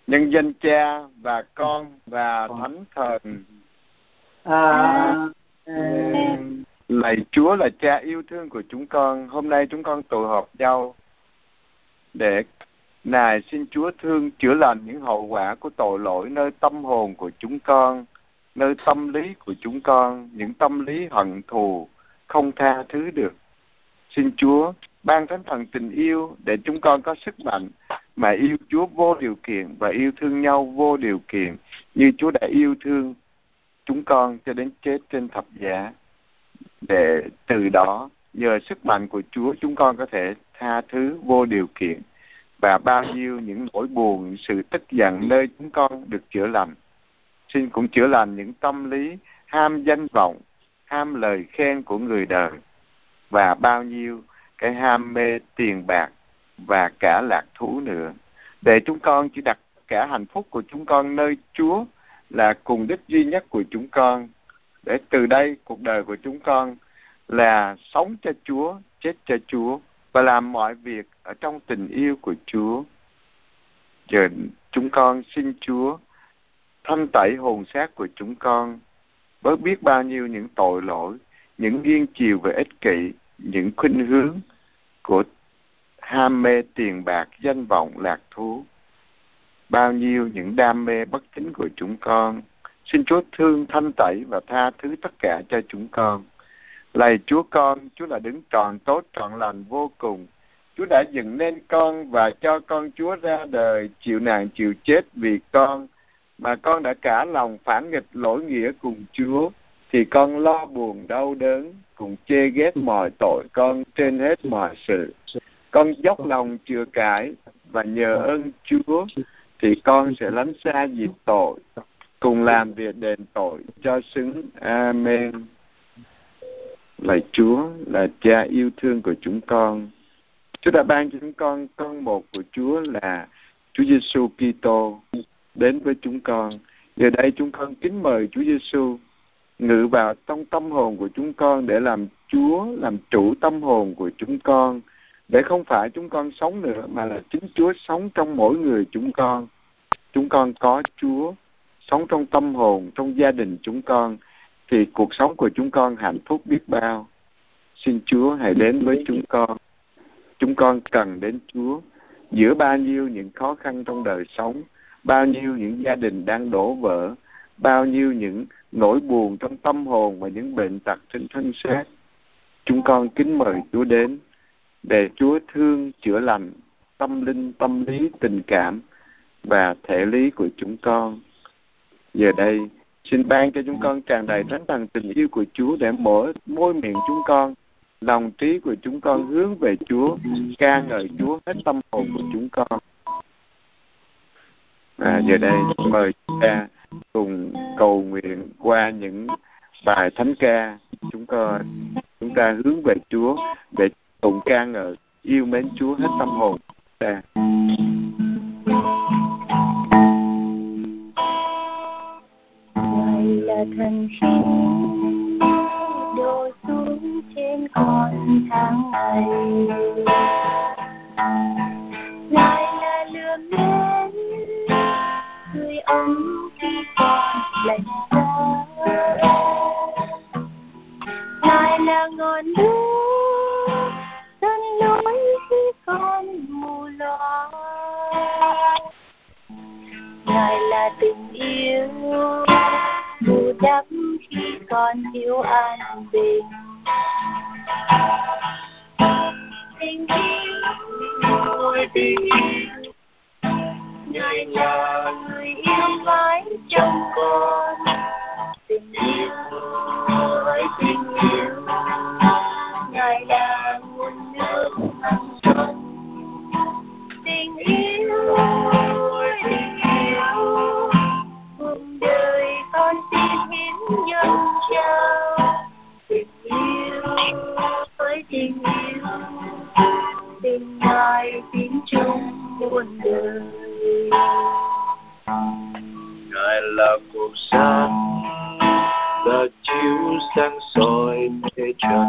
Nhân danh Cha và Con và Thánh Thần. Lạy Chúa là Cha yêu thương của chúng con, hôm nay chúng con tụ họp nhau để Ngài xin Chúa thương chữa lành những hậu quả của tội lỗi nơi tâm hồn của chúng con, nơi tâm lý của chúng con, những tâm lý hận thù không tha thứ được. Xin Chúa ban Thánh Thần tình yêu để chúng con có sức mạnh mà yêu Chúa vô điều kiện và yêu thương nhau vô điều kiện như Chúa đã yêu thương chúng con cho đến chết trên thập giá. Để từ đó nhờ sức mạnh của Chúa chúng con có thể tha thứ vô điều kiện, và bao nhiêu những nỗi buồn, những sự tức giận nơi chúng con được chữa lành. Xin cũng chữa lành những tâm lý ham danh vọng, ham lời khen của người đời, và bao nhiêu cái ham mê tiền bạc và cả lạc thú nữa. Để chúng con chỉ đặt cả hạnh phúc của chúng con nơi Chúa là cùng đích duy nhất của chúng con. Để từ đây cuộc đời của chúng con là sống cho Chúa, chết cho Chúa và làm mọi việc ở trong tình yêu của Chúa. Giờ chúng con xin Chúa thanh tẩy hồn xác của chúng con, bớt biết bao nhiêu những tội lỗi, những nghiêng chiều về ích kỷ, những khuynh hướng của ham mê tiền bạc, danh vọng, lạc thú, bao nhiêu những đam mê bất chính của chúng con. Xin Chúa thương thanh tẩy và tha thứ tất cả cho chúng con. Lạy Chúa con, Chúa là đứng trọn tốt, trọn lành vô cùng. Chúa đã dựng nên con và cho con Chúa ra đời, chịu nạn chịu chết vì con, mà con đã cả lòng phản nghịch lỗi nghĩa cùng Chúa, thì con lo buồn đau đớn, cùng chê ghét mọi tội con trên hết mọi sự. Con dốc lòng chừa cải và nhờ ơn Chúa thì con sẽ lánh xa diệt tội, cùng làm việc đền tội cho xứng. Amen. Lạy Chúa là Cha yêu thương của chúng con. Chúa đã ban cho chúng con một của Chúa là Chúa Giêsu Kitô đến với chúng con. Giờ đây chúng con kính mời Chúa Giêsu ngự vào trong tâm hồn của chúng con để làm Chúa, làm chủ tâm hồn của chúng con, để không phải chúng con sống nữa mà là chính Chúa sống trong mỗi người chúng con. Chúng con có Chúa sống trong tâm hồn, trong gia đình chúng con, thì cuộc sống của chúng con hạnh phúc biết bao. Xin Chúa hãy đến với chúng con. Chúng con cần đến Chúa giữa bao nhiêu những khó khăn trong đời sống, bao nhiêu những gia đình đang đổ vỡ, bao nhiêu những nỗi buồn trong tâm hồn và những bệnh tật trên thân xác. Chúng con kính mời Chúa đến để Chúa thương chữa lành tâm linh, tâm lý, tình cảm và thể lý của chúng con. Giờ đây xin ban cho chúng con tràn đầy Thánh Thần tình yêu của Chúa để mở môi miệng chúng con, lòng trí của chúng con hướng về Chúa, ca ngợi Chúa hết tâm hồn của chúng con. Giờ đây mời chúng ta cùng cầu nguyện qua những bài thánh ca. Chúng ta hướng về Chúa để cùng ca ngợi, yêu mến Chúa hết tâm hồn chúng ta. Ngài là thần khí đổ xuống trên con tháng ngày, Ngài là lửa nến sưởi ấm khi con lạnh giá, Ngài là ngọn đuốc dẫn lối khi con mù loa, Ngài là tình yêu bù đắp khi con thiếu an bình. Tình yêu ôi tình yêu, Ngài là người yêu mãi trong con. Tình yêu ôi tình yêu, Ngài là nguồn nước hằng sống. Tình yêu ôi tình yêu, cuộc đời con xin hiến dâng trao. Tình yêu ôi tình yêu, tình Ngài tín chung muôn đời. Ngài là cuộc sống, là chiếu sáng soi thế trần.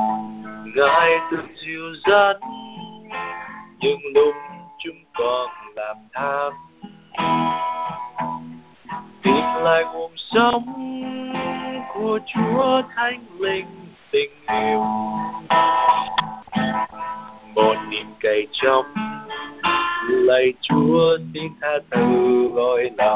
Ngài từng dìu dắt những lúc chúng con làm tham, tìm lại nguồn sống của Chúa Thánh Linh tình yêu. Một niềm cậy trong lạy Chúa xin tha thứ lỗi lầm.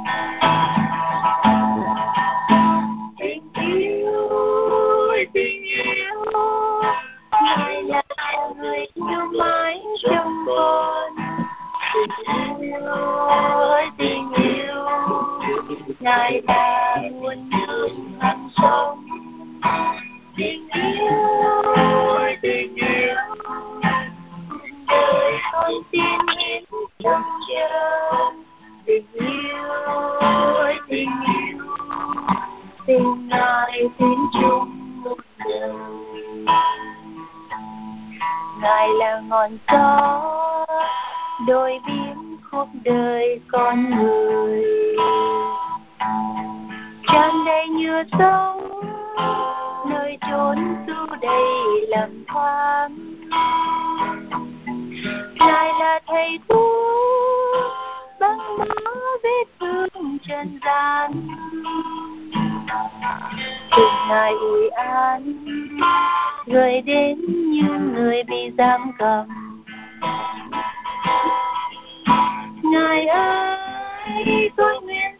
Tình yêu ơi tình yêu, Ngài là người yêu mãi trong con. Tình yêu ơi tình yêu, Ngài là nguồn nước hằng sống. Tình yêu ơi tình yêu, đời con tin hiến trong chờ. Tình yêu ơi tình yêu, tình Ngài tin chung một đời. Ngài là ngọn gió đôi biến khúc đời con người, tràn đầy nhựa sống nơi chốn tu đầy lầm than. Ngài là thầy thuốc băng bó vết thương trần gian, tình Ngài ủi an người đến như người bị giam cầm. Ngài ơi con nguyện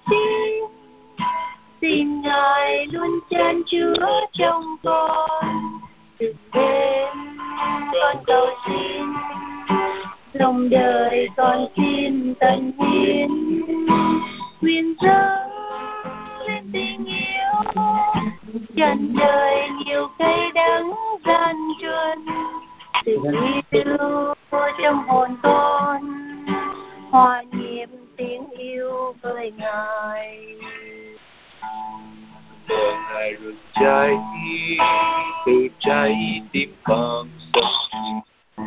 xin Ngài luôn chan chứa trong con. Từng đêm con cầu xin, lòng đời con xin tận hiến, nguyện dâng lên tình yêu, trần đời nhiều cây đắng gian truân. Tình yêu trong hồn con hòa nhịp tiếng yêu với Ngài. Mơ Ngài rực cháy từ trái tim con sống,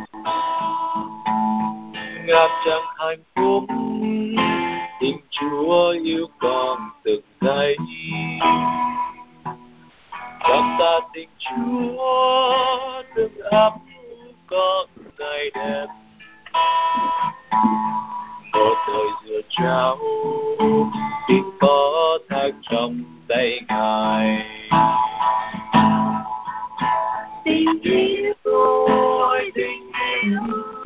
ngập tràn hạnh phúc tình Chúa yêu con từng giây. Cảm ta tình Chúa từng ấp con ngày đẹp, một thời dừa trao tin có thác trong tay Ngài. Tình yêu ơi tình yêu,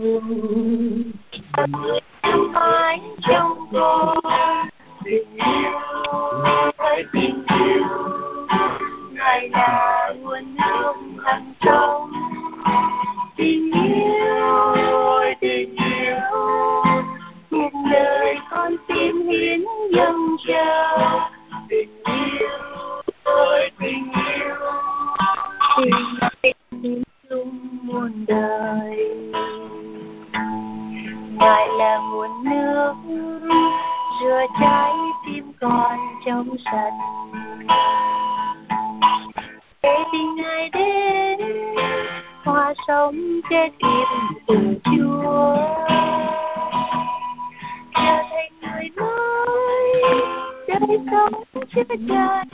mãi trong con. Tình yêu ơi tình yêu, Ngài là nguồn nước hằng sống. Tình yêu ơi tình yêu, cuộc đời con xin hiến dâng trao. Tình yêu ơi tình yêu, tình Ngài tin chung muôn đời. Ngài là nguồn nước rửa trái tim con trong sạch, để tình Ngài đến hòa sống chết im cùng Chúa, trở thành người mới đời sống chưa tràn.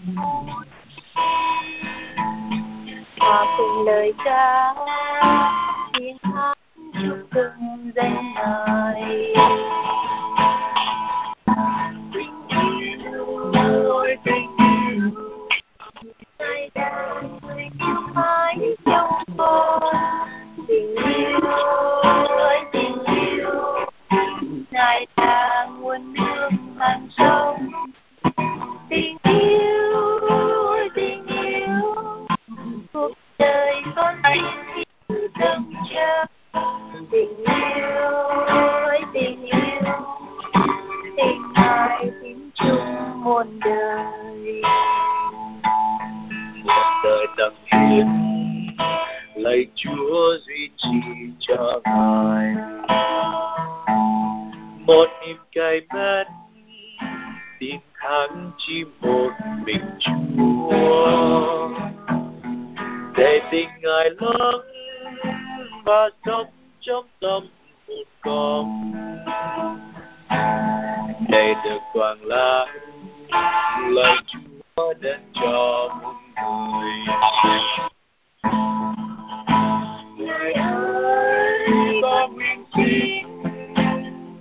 Hòa cùng lời ca tiếng hát chúc mừng danh Ngài. Tình yêu ơi tình yêu, Ngài là người yêu mãi trong con. Tình yêu ơi tình yêu, Ngài là nguồn nước hằng sống. Tình yêu ơi tình yêu, cuộc đời con xin hiến dâng trao. Tình yêu ơi tình yêu, tình Ngài tin chung muôn đời. Một đời tập hiến lạy Chúa duy trì cho Ngài, một niềm cay mến tin thắng chỉ một mình Chúa, để tình Ngài lớn và sống trong tâm hồn con, để được toàn lãng lời Chúa đến cho muôn người. Ngài ơi con nguyện xin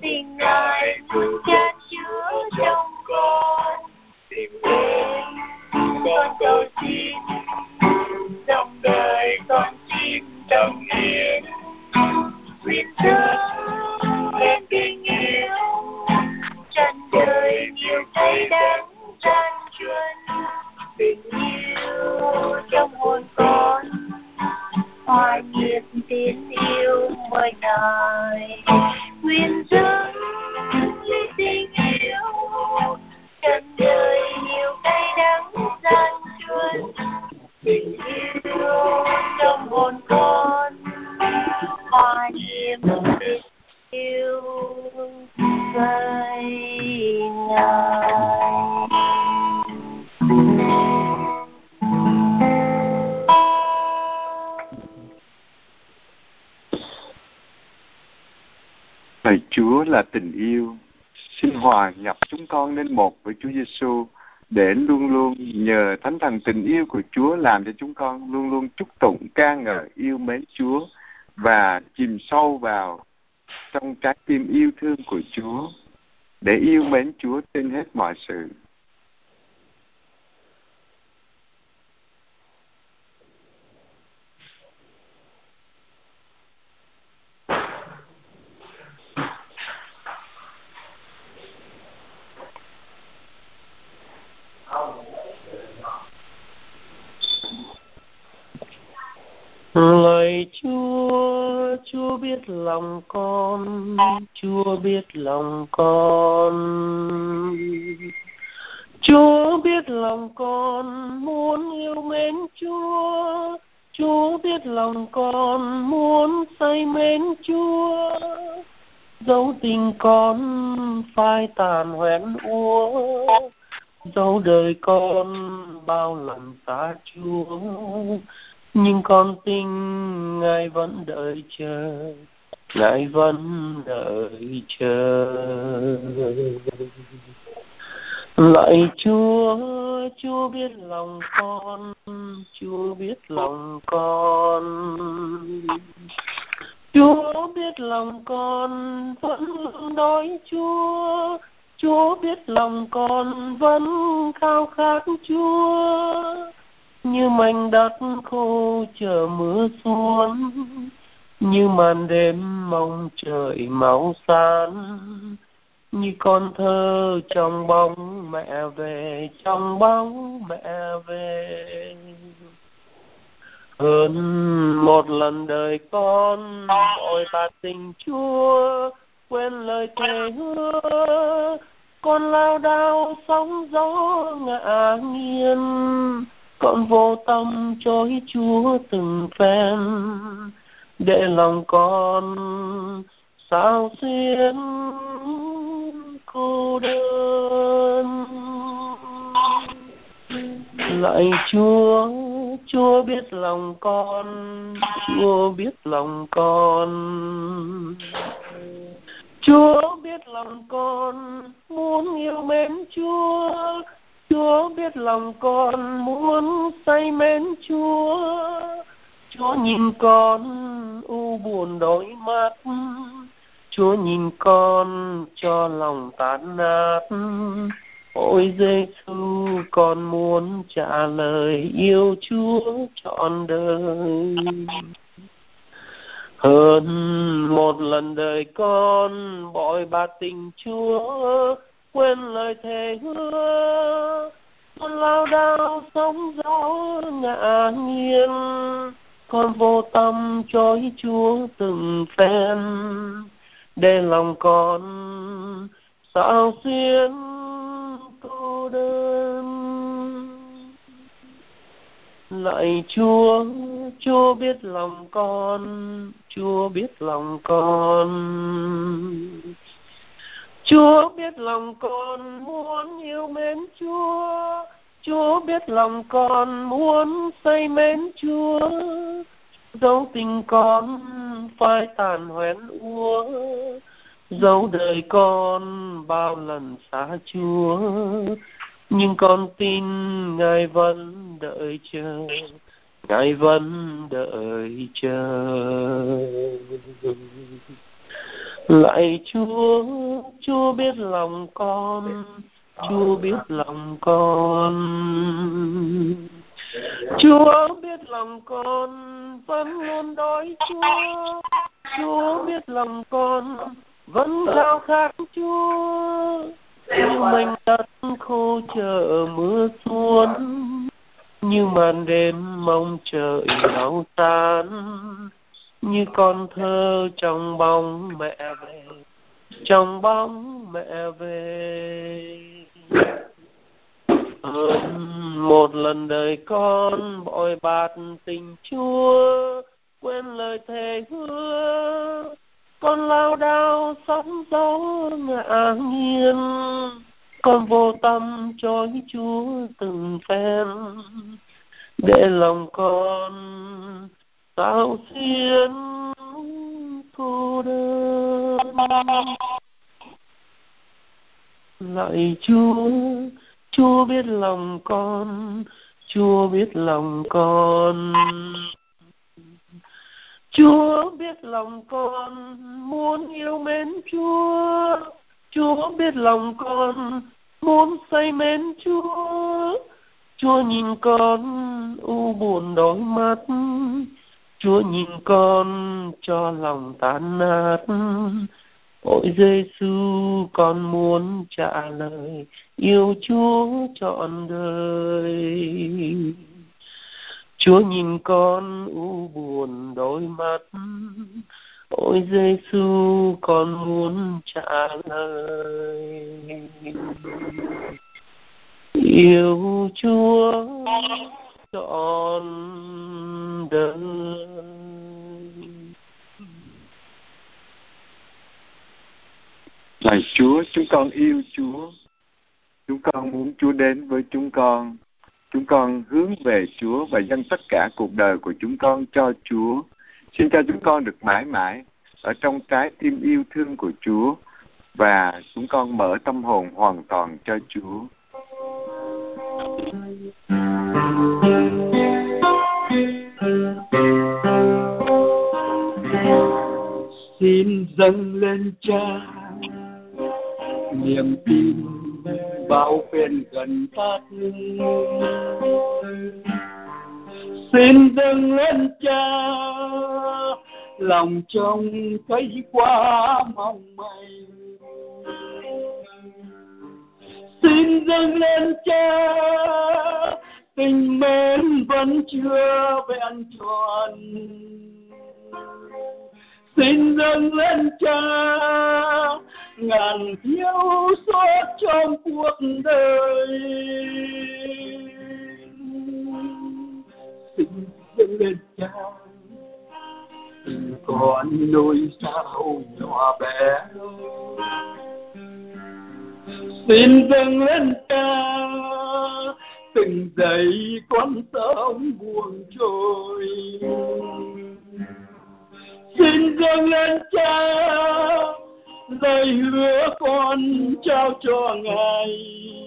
ngài nguyện dâng ly tình yêu trần đời nhiều cay đắng gian truân tình yêu trong hồn con hòa niềm tình yêu với ngài. Lạy Chúa là tình yêu, xin hòa nhập chúng con nên một với Chúa Giêsu để luôn luôn nhờ Thánh Thần tình yêu của Chúa làm cho chúng con luôn luôn chúc tụng ca ngợi yêu mến Chúa và chìm sâu vào trong trái tim yêu thương của Chúa để yêu mến Chúa trên hết mọi sự. Lạy Chúa, Chúa biết lòng con, Chúa biết lòng con. Chúa biết lòng con muốn yêu mến Chúa, Chúa biết lòng con muốn say mến Chúa. Dẫu tình con phai tàn hoen úa, dẫu đời con bao lần xa Chúa, nhưng con tin Ngài vẫn đợi chờ, Ngài vẫn đợi chờ. Lạy Chúa, Chúa biết lòng con, Chúa biết lòng con. Chúa biết lòng con vẫn đói Chúa, Chúa biết lòng con vẫn khao khát Chúa. Như mảnh đất khô chờ mưa xuống, như màn đêm mong trời máu san, như con thơ trong bóng mẹ về, trong bóng mẹ về. Hơn một lần đời con vội tạt tình Chúa, quên lời thề hứa, con lao đao sóng gió ngã nghiêng, con vô tâm chối Chúa từng phen, để lòng con sao xuyên cô đơn. Lạy Chúa, Chúa biết lòng con, Chúa biết lòng con. Chúa biết lòng con muốn yêu mến Chúa, Chúa biết lòng con muốn say mến Chúa. Chúa nhìn con u buồn đôi mắt, Chúa nhìn con cho lòng tan nát. Ôi Giêsu, con muốn trả lời yêu Chúa trọn đời. Hơn một lần đời con bội bạc tình Chúa, quên lời thề hứa, con lao đao sóng gió ngã nghiêng, con vô tâm chối Chúa từng phen, để lòng con sao xuyên cô đơn. Lạy Chúa, Chúa biết lòng con, Chúa biết lòng con. Chúa biết lòng con muốn yêu mến Chúa, Chúa biết lòng con muốn say mến Chúa. Dẫu tình con phai tàn hoen úa, dẫu đời con bao lần xa Chúa, nhưng con tin Ngài vẫn đợi chờ, Ngài vẫn đợi chờ. Lạy Chúa, Chúa biết lòng con, Chúa biết lòng con. Chúa biết lòng con vẫn luôn đói Chúa, Chúa biết lòng con vẫn khao khát Chúa. Như mảnh đất khô chờ mưa xuống, như màn đêm mong trời đau tan, như con thơ trong bóng mẹ về, trong bóng mẹ về. Một lần đời con bội bạt tình Chúa, quên lời thề hứa, con lao đao sóng gió ngã nghiêng, con vô tâm trói Chúa từng phen, để lòng con sao xiên cô đơn. Lạy Chúa, Chúa biết lòng con, Chúa biết lòng con. Chúa biết lòng con muốn yêu mến Chúa, Chúa biết lòng con muốn say mến Chúa. Chúa nhìn con u buồn đôi mắt, Chúa nhìn con cho lòng tan nát. Ôi Giêsu, con muốn trả lời yêu Chúa trọn đời. Chúa nhìn con u buồn đôi mắt, ôi Giêsu, con muốn trả lời yêu Chúa trọn đời. Lạy Chúa, chúng con yêu Chúa. Chúng con muốn Chúa đến với chúng con. Chúng con hướng về Chúa và dâng tất cả cuộc đời của chúng con cho Chúa. Xin cho chúng con được mãi mãi ở trong trái tim yêu thương của Chúa, và chúng con mở tâm hồn hoàn toàn cho Chúa. Xin dâng lên Cha niềm tin bao phen gần tắt. Xin dâng lên Cha lòng trong thấy quá mong manh. Xin dâng lên Cha tình mến vẫn chưa vẹn tròn. Xin dâng lên Cha ngàn thiếu sót trong cuộc đời. Xin dâng lên Cha tình con nỗi sao nhỏ bé. Xin dâng lên Cha từng giây con sống buồn trôi. Xin dâng lên Cha lời hứa con trao cho Ngài.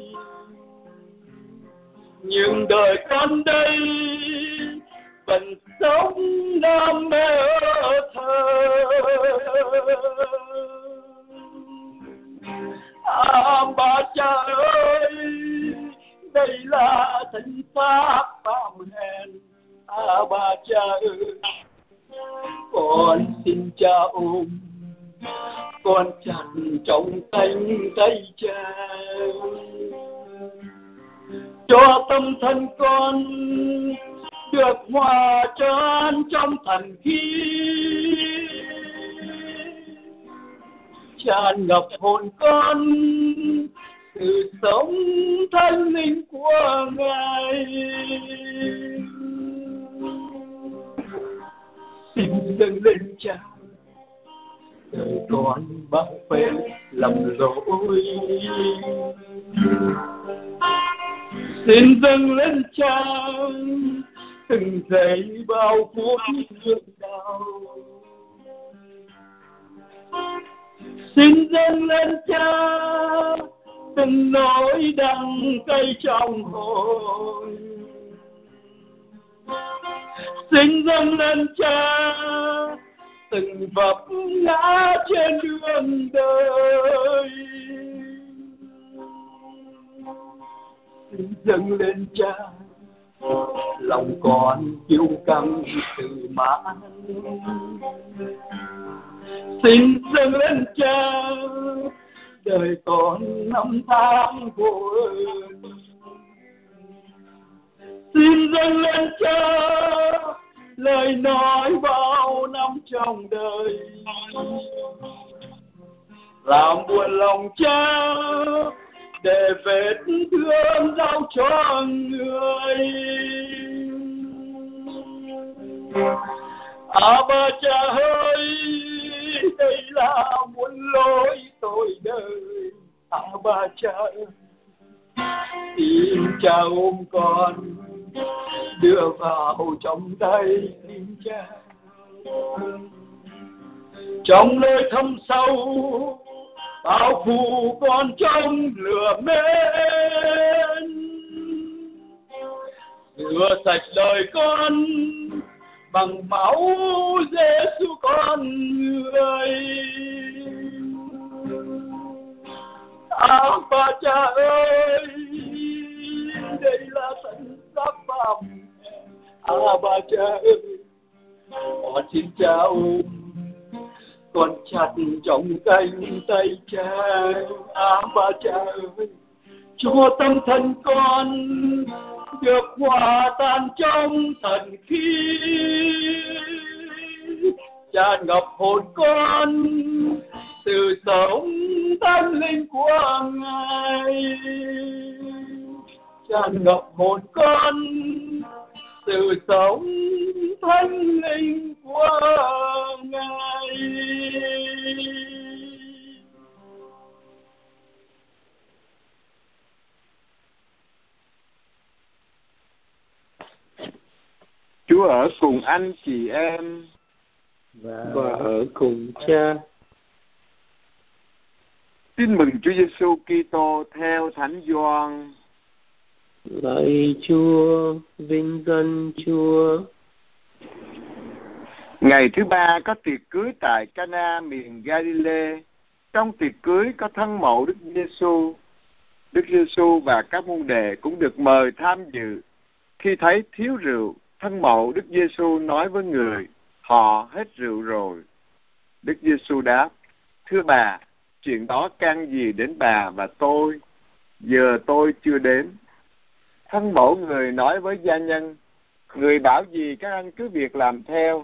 Nhưng đời con đây vẫn sống đam mê thơ. Bà Cha ơi, đây là thánh pháp phạm hèn. Bà Cha ơi, con xin Cha ôm con chặt trong cánh tay Cha, cho tâm thân con được hòa trơn trong thần khí, tràn ngập hồn con sự sống thanh linh của Ngài. Xin dâng lên Cha đời con bao phen lầm lỗi. Xin dâng lên Cha từng giây bao phút thương đau. Xin dâng lên Cha từng nỗi đắng cay trong hồn. Xin dâng lên Cha từng vấp ngã trên đường đời. Xin dâng lên Cha lòng con kiêu căng tự mãn. Xin dâng lên Cha đời con năm tháng vô ơn. Xin dâng lên Cha lời nói bao năm trong đời, làm buồn lòng cha để vết thương đau cho người. Ba cha ơi, đây là muôn lỗi tôi đời. Ba cha ơi, xin cha ôm con đưa vào trong tay cha, trong nơi thâm sâu bao phủ con trong lửa mến, rửa sạch đời con bằng máu Giêsu con người. Ba cha ơi, đây là thân xác phạm. Ba cha ơi, con xin cha ôm con chặt trong cánh tay cha. Ba cha ơi, cho tâm thân con được hòa tan trong thần khí, tràn ngập hồn con sự sống thánh linh của Ngài, tràn ngập hồn con sự sống thánh linh của Ngài. Chúa ở cùng anh chị em và ở cùng cha. Tin mừng Chúa Giêsu Kitô theo Thánh Gioan. Lạy Chúa, vinh danh Chúa. Ngày thứ ba có tiệc cưới tại Cana miền Galilee. Trong tiệc cưới có thân mẫu Đức Giêsu. Đức Giêsu và các môn đệ cũng được mời tham dự. Khi thấy thiếu rượu, thân mẫu Đức Giêsu nói với người: họ hết rượu rồi. Đức Giêsu đáp: thưa bà, chuyện đó can gì đến bà và tôi? Giờ tôi chưa đến. Thân mẫu người nói với gia nhân: người bảo gì các anh cứ việc làm theo.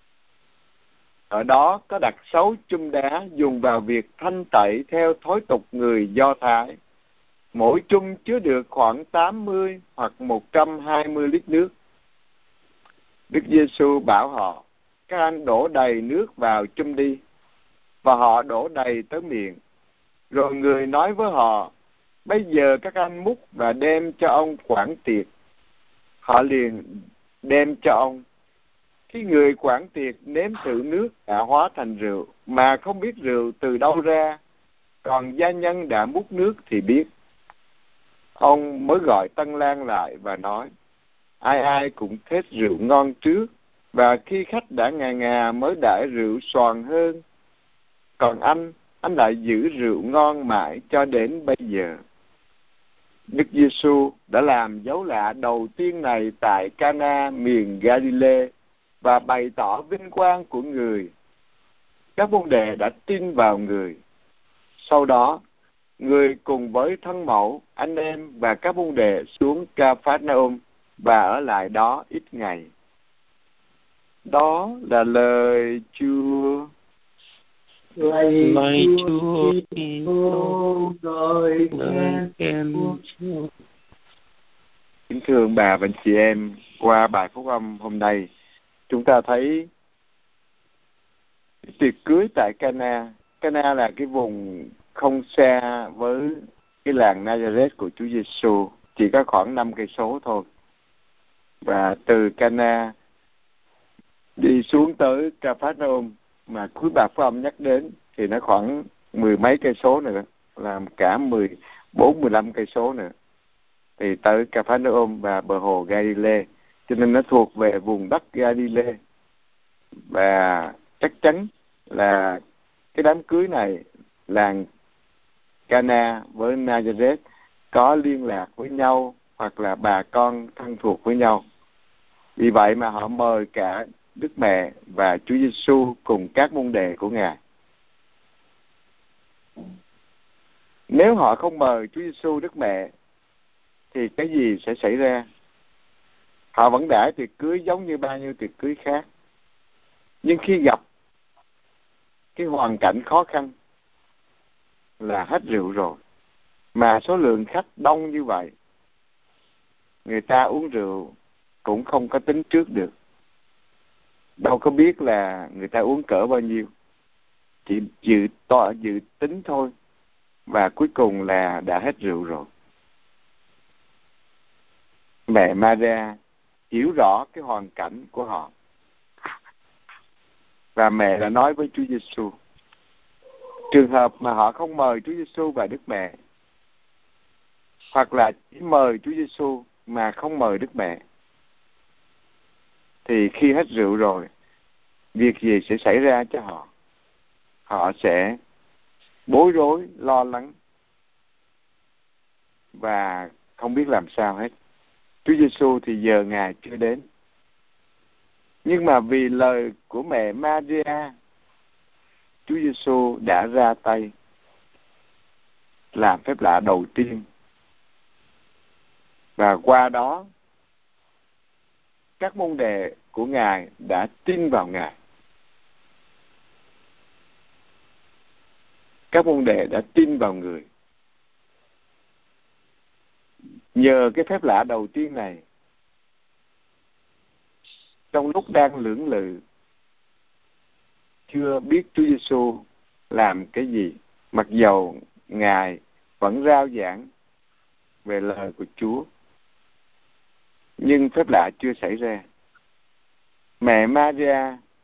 Ở đó có đặt 6 chum đá dùng vào việc thanh tẩy theo thói tục người Do Thái. Mỗi chum chứa được khoảng 80 hoặc 120 lít nước. Đức Giêsu bảo họ: các anh đổ đầy nước vào chum đi. Và họ đổ đầy tới miệng. Rồi người nói với họ: bây giờ các anh múc và đem cho ông quản tiệc. Họ liền đem cho ông. Khi người quản tiệc nếm thử nước đã hóa thành rượu, mà không biết rượu từ đâu ra, còn gia nhân đã múc nước thì biết. Ông mới gọi tân lang lại và nói: ai ai cũng thích rượu ngon trước, và khi khách đã ngà ngà mới đãi rượu xoàn hơn. Còn anh lại giữ rượu ngon mãi cho đến bây giờ. Đức Giêsu đã làm dấu lạ đầu tiên này tại Cana miền Galilee và bày tỏ vinh quang của người. Các môn đệ đã tin vào người. Sau đó, người cùng với thân mẫu, anh em và các môn đệ xuống Ca-phác-na-um và ở lại đó ít ngày. Đó là lời Chúa. Lạy Chúa Kitô, Lời khen Chúa. Kính thưa bà và anh chị em, qua bài phúc âm hôm nay, chúng ta thấy tiệc cưới tại Cana. Cana là cái vùng không xa với cái làng Nazareth của Chúa Giêsu, chỉ có khoảng 5 cây số thôi. Và từ Cana đi xuống tới Ca-phác-na-um mà cuối bài phúc âm nhắc đến thì nó khoảng 10 mấy cây số nữa, là cả 14-15 cây số nữa thì tới Ca-phác-na-um và bờ hồ Galilee, cho nên nó thuộc về vùng đất Galilee. Và chắc chắn là cái đám cưới này, làng Cana với Nazareth có liên lạc với nhau hoặc là bà con thân thuộc với nhau. Vì vậy mà họ mời cả Đức Mẹ và Chúa Giêsu cùng các môn đệ của Ngài. Nếu họ không mời Chúa Giêsu, Đức Mẹ, thì cái gì sẽ xảy ra? Họ vẫn đãi tiệc cưới giống như bao nhiêu tiệc cưới khác. Nhưng khi gặp cái hoàn cảnh khó khăn là hết rượu rồi. Mà số lượng khách đông như vậy, người ta uống rượu cũng không có tính trước được. Đâu có biết là người ta uống cỡ bao nhiêu. Chỉ dự tính thôi. Và cuối cùng là đã hết rượu rồi. Mẹ Maria hiểu rõ cái hoàn cảnh của họ. Và mẹ đã nói với Chúa Giêsu, trường hợp mà họ không mời Chúa Giêsu và Đức Mẹ, hoặc là chỉ mời Chúa Giêsu mà không mời Đức Mẹ, thì khi hết rượu rồi, việc gì sẽ xảy ra cho họ? Họ sẽ bối rối, lo lắng và không biết làm sao hết. Chúa Giêsu thì giờ Ngài chưa đến. Nhưng mà vì lời của mẹ Maria, Chúa Giêsu đã ra tay làm phép lạ đầu tiên. Và qua đó, các môn đệ của Ngài đã tin vào Ngài. Các môn đệ đã tin vào người. Nhờ cái phép lạ đầu tiên này, trong lúc đang lưỡng lự, chưa biết Chúa Giêsu làm cái gì, mặc dầu Ngài vẫn rao giảng về lời của Chúa, nhưng phép lạ chưa xảy ra. Mẹ Maria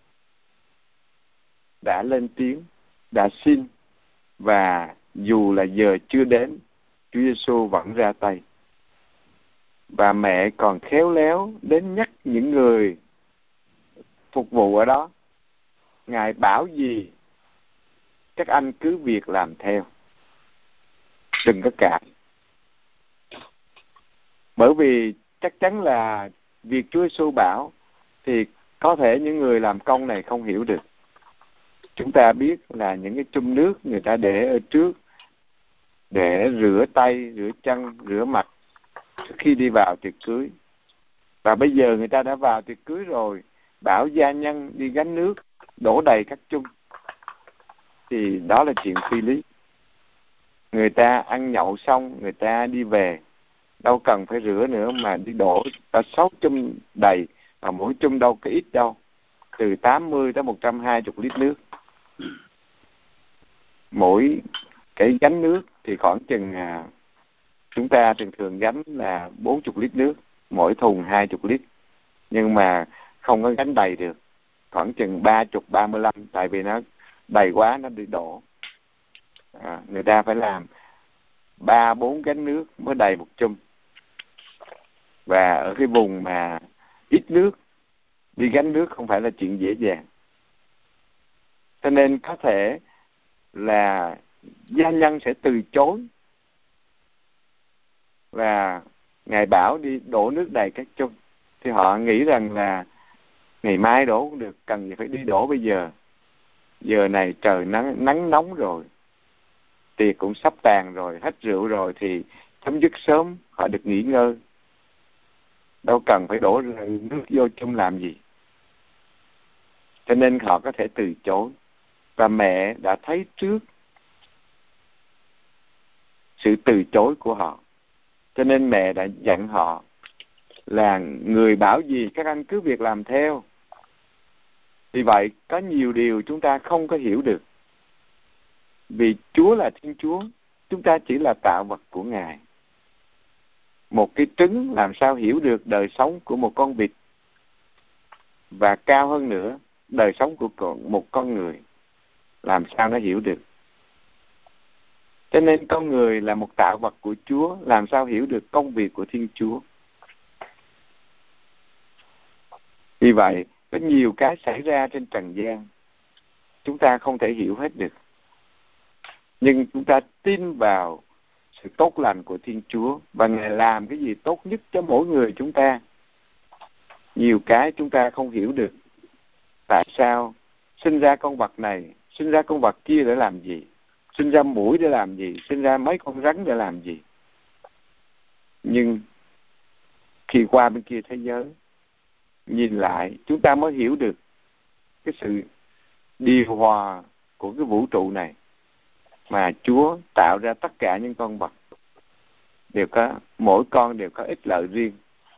đã lên tiếng, đã xin, và dù là giờ chưa đến, Chúa Giêsu vẫn ra tay. Và mẹ còn khéo léo đến nhắc những người phục vụ ở đó, Ngài bảo gì các anh cứ việc làm theo, đừng có cãi. Bởi vì chắc chắn là việc Chúa Giêsu bảo thì có thể những người làm công này không hiểu được. Chúng ta biết là những cái chum nước người ta để ở trước để rửa tay, rửa chân, rửa mặt trước khi đi vào tiệc cưới. Và bây giờ người ta đã vào tiệc cưới rồi, bảo gia nhân đi gánh nước, đổ đầy các chum, thì đó là chuyện phi lý. Người ta ăn nhậu xong, người ta đi về, đâu cần phải rửa nữa mà đi đổ cả 6 chum đầy, và mỗi chum đâu có ít đâu, từ 80 tới 120 lít nước. Mỗi cái gánh nước thì khoảng chừng chúng ta thường gánh là 40 lít nước, mỗi thùng 20 lít. Nhưng mà không có gánh đầy được, khoảng chừng 30, 35, tại vì nó đầy quá nó đi đổ. Người ta phải làm 3-4 gánh nước mới đầy một chum. Và ở cái vùng mà ít nước, đi gánh nước không phải là chuyện dễ dàng. Cho nên có thể là gia nhân sẽ từ chối, và Ngài bảo đi đổ nước đầy các chum, thì họ nghĩ rằng là ngày mai đổ cũng được, cần gì phải đi đổ bây giờ. Giờ này trời nắng nóng rồi, tiệc cũng sắp tàn rồi, hết rượu rồi thì chấm dứt sớm, họ được nghỉ ngơi. Đâu cần phải đổ nước vô chum làm gì. Cho nên họ có thể từ chối. Và mẹ đã thấy trước sự từ chối của họ. Cho nên mẹ đã dặn họ là người bảo gì các anh cứ việc làm theo. Vì vậy, có nhiều điều chúng ta không có hiểu được. Vì Chúa là Thiên Chúa, chúng ta chỉ là tạo vật của Ngài. Một cái trứng làm sao hiểu được đời sống của một con vịt, và cao hơn nữa, đời sống của một con người, làm sao nó hiểu được. Cho nên con người là một tạo vật của Chúa, làm sao hiểu được công việc của Thiên Chúa. Vì vậy, có nhiều cái xảy ra trên trần gian, chúng ta không thể hiểu hết được. Nhưng chúng ta tin vào sự tốt lành của Thiên Chúa, và Ngài làm cái gì tốt nhất cho mỗi người chúng ta. Nhiều cái chúng ta không hiểu được. Tại sao sinh ra con vật này, sinh ra con vật kia để làm gì? Sinh ra muỗi để làm gì? Sinh ra mấy con rắn để làm gì? Nhưng khi qua bên kia thế giới nhìn lại, chúng ta mới hiểu được cái sự điều hòa của cái vũ trụ này, mà Chúa tạo ra tất cả những con vật đều có, mỗi con đều có ích lợi riêng,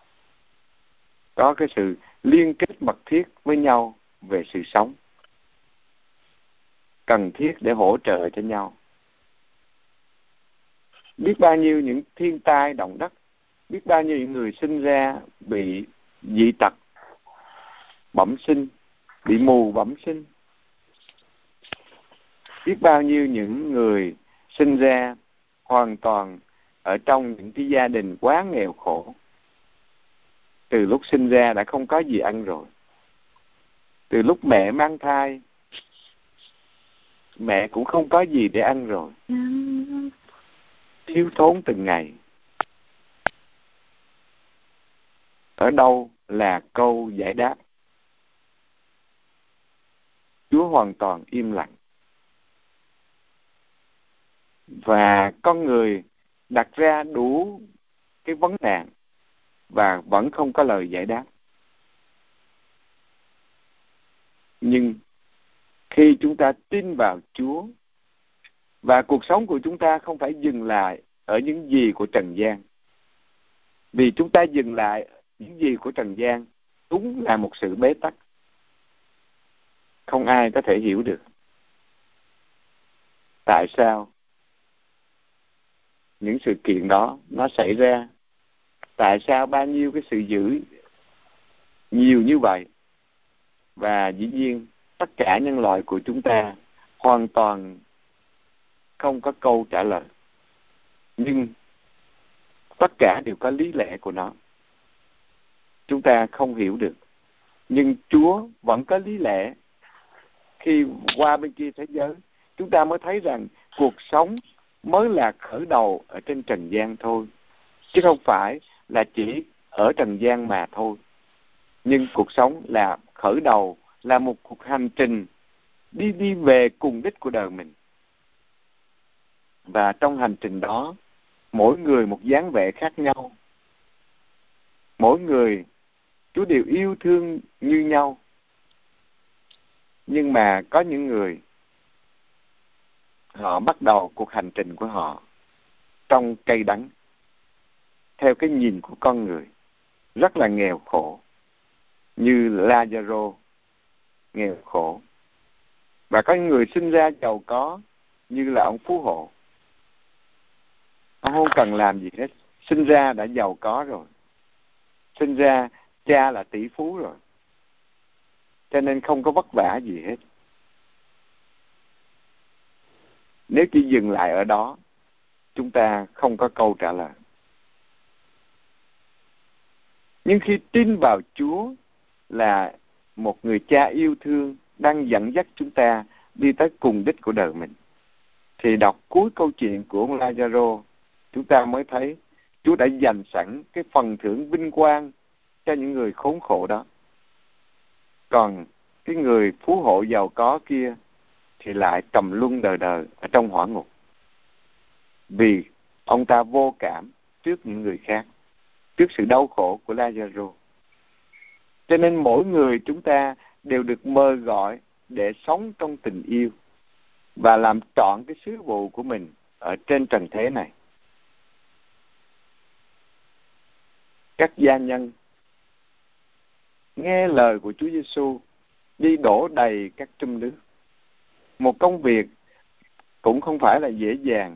có cái sự liên kết mật thiết với nhau về sự sống, cần thiết để hỗ trợ cho nhau. Biết bao nhiêu những thiên tai động đất, biết bao nhiêu những người sinh ra bị dị tật bẩm sinh, bị mù bẩm sinh, biết bao nhiêu những người sinh ra hoàn toàn ở trong những cái gia đình quá nghèo khổ, từ lúc sinh ra đã không có gì ăn rồi, từ lúc mẹ mang thai mẹ cũng không có gì để ăn rồi, thiếu thốn từng ngày. Ở đâu là câu giải đáp? Chúa hoàn toàn im lặng. Và con người đặt ra đủ cái vấn nạn và vẫn không có lời giải đáp. Nhưng khi chúng ta tin vào Chúa, và cuộc sống của chúng ta không phải dừng lại ở những gì của trần gian, vì chúng ta dừng lại những gì của trần gian đúng là một sự bế tắc, không ai có thể hiểu được tại sao những sự kiện đó nó xảy ra, tại sao bao nhiêu cái sự dữ nhiều như vậy. Và dĩ nhiên tất cả nhân loại của chúng ta hoàn toàn không có câu trả lời, nhưng tất cả đều có lý lẽ của nó. Chúng ta không hiểu được, nhưng Chúa vẫn có lý lẽ. Khi qua bên kia thế giới, chúng ta mới thấy rằng cuộc sống mới là khởi đầu ở trên trần gian thôi, chứ không phải là chỉ ở trần gian mà thôi. Nhưng cuộc sống là khởi đầu, là một cuộc hành trình đi về cùng đích của đời mình. Và trong hành trình đó, mỗi người một dáng vẻ khác nhau, mỗi người Chúa đều yêu thương như nhau. Nhưng mà có những người họ bắt đầu cuộc hành trình của họ trong cay đắng, theo cái nhìn của con người, rất là nghèo khổ, như Lazaro nghèo khổ. Và có những người sinh ra giàu có, như là ông phú hộ. Ông không cần làm gì hết, sinh ra đã giàu có rồi, sinh ra cha là tỷ phú rồi, cho nên không có vất vả gì hết. Nếu chỉ dừng lại ở đó, chúng ta không có câu trả lời. Nhưng khi tin vào Chúa là một người cha yêu thương đang dẫn dắt chúng ta đi tới cùng đích của đời mình, thì đọc cuối câu chuyện của ông Lazaro, chúng ta mới thấy Chúa đã dành sẵn cái phần thưởng vinh quang cho những người khốn khổ đó. Còn cái người phú hộ giàu có kia thì lại trầm luân đời đời ở trong hỏa ngục, vì ông ta vô cảm trước những người khác, trước sự đau khổ của Lazaro. Cho nên mỗi người chúng ta đều được mời gọi để sống trong tình yêu và làm trọn cái sứ vụ của mình ở trên trần thế này. Các gia nhân nghe lời của Chúa Giêsu đi đổ đầy các chum nước. Một công việc cũng không phải là dễ dàng,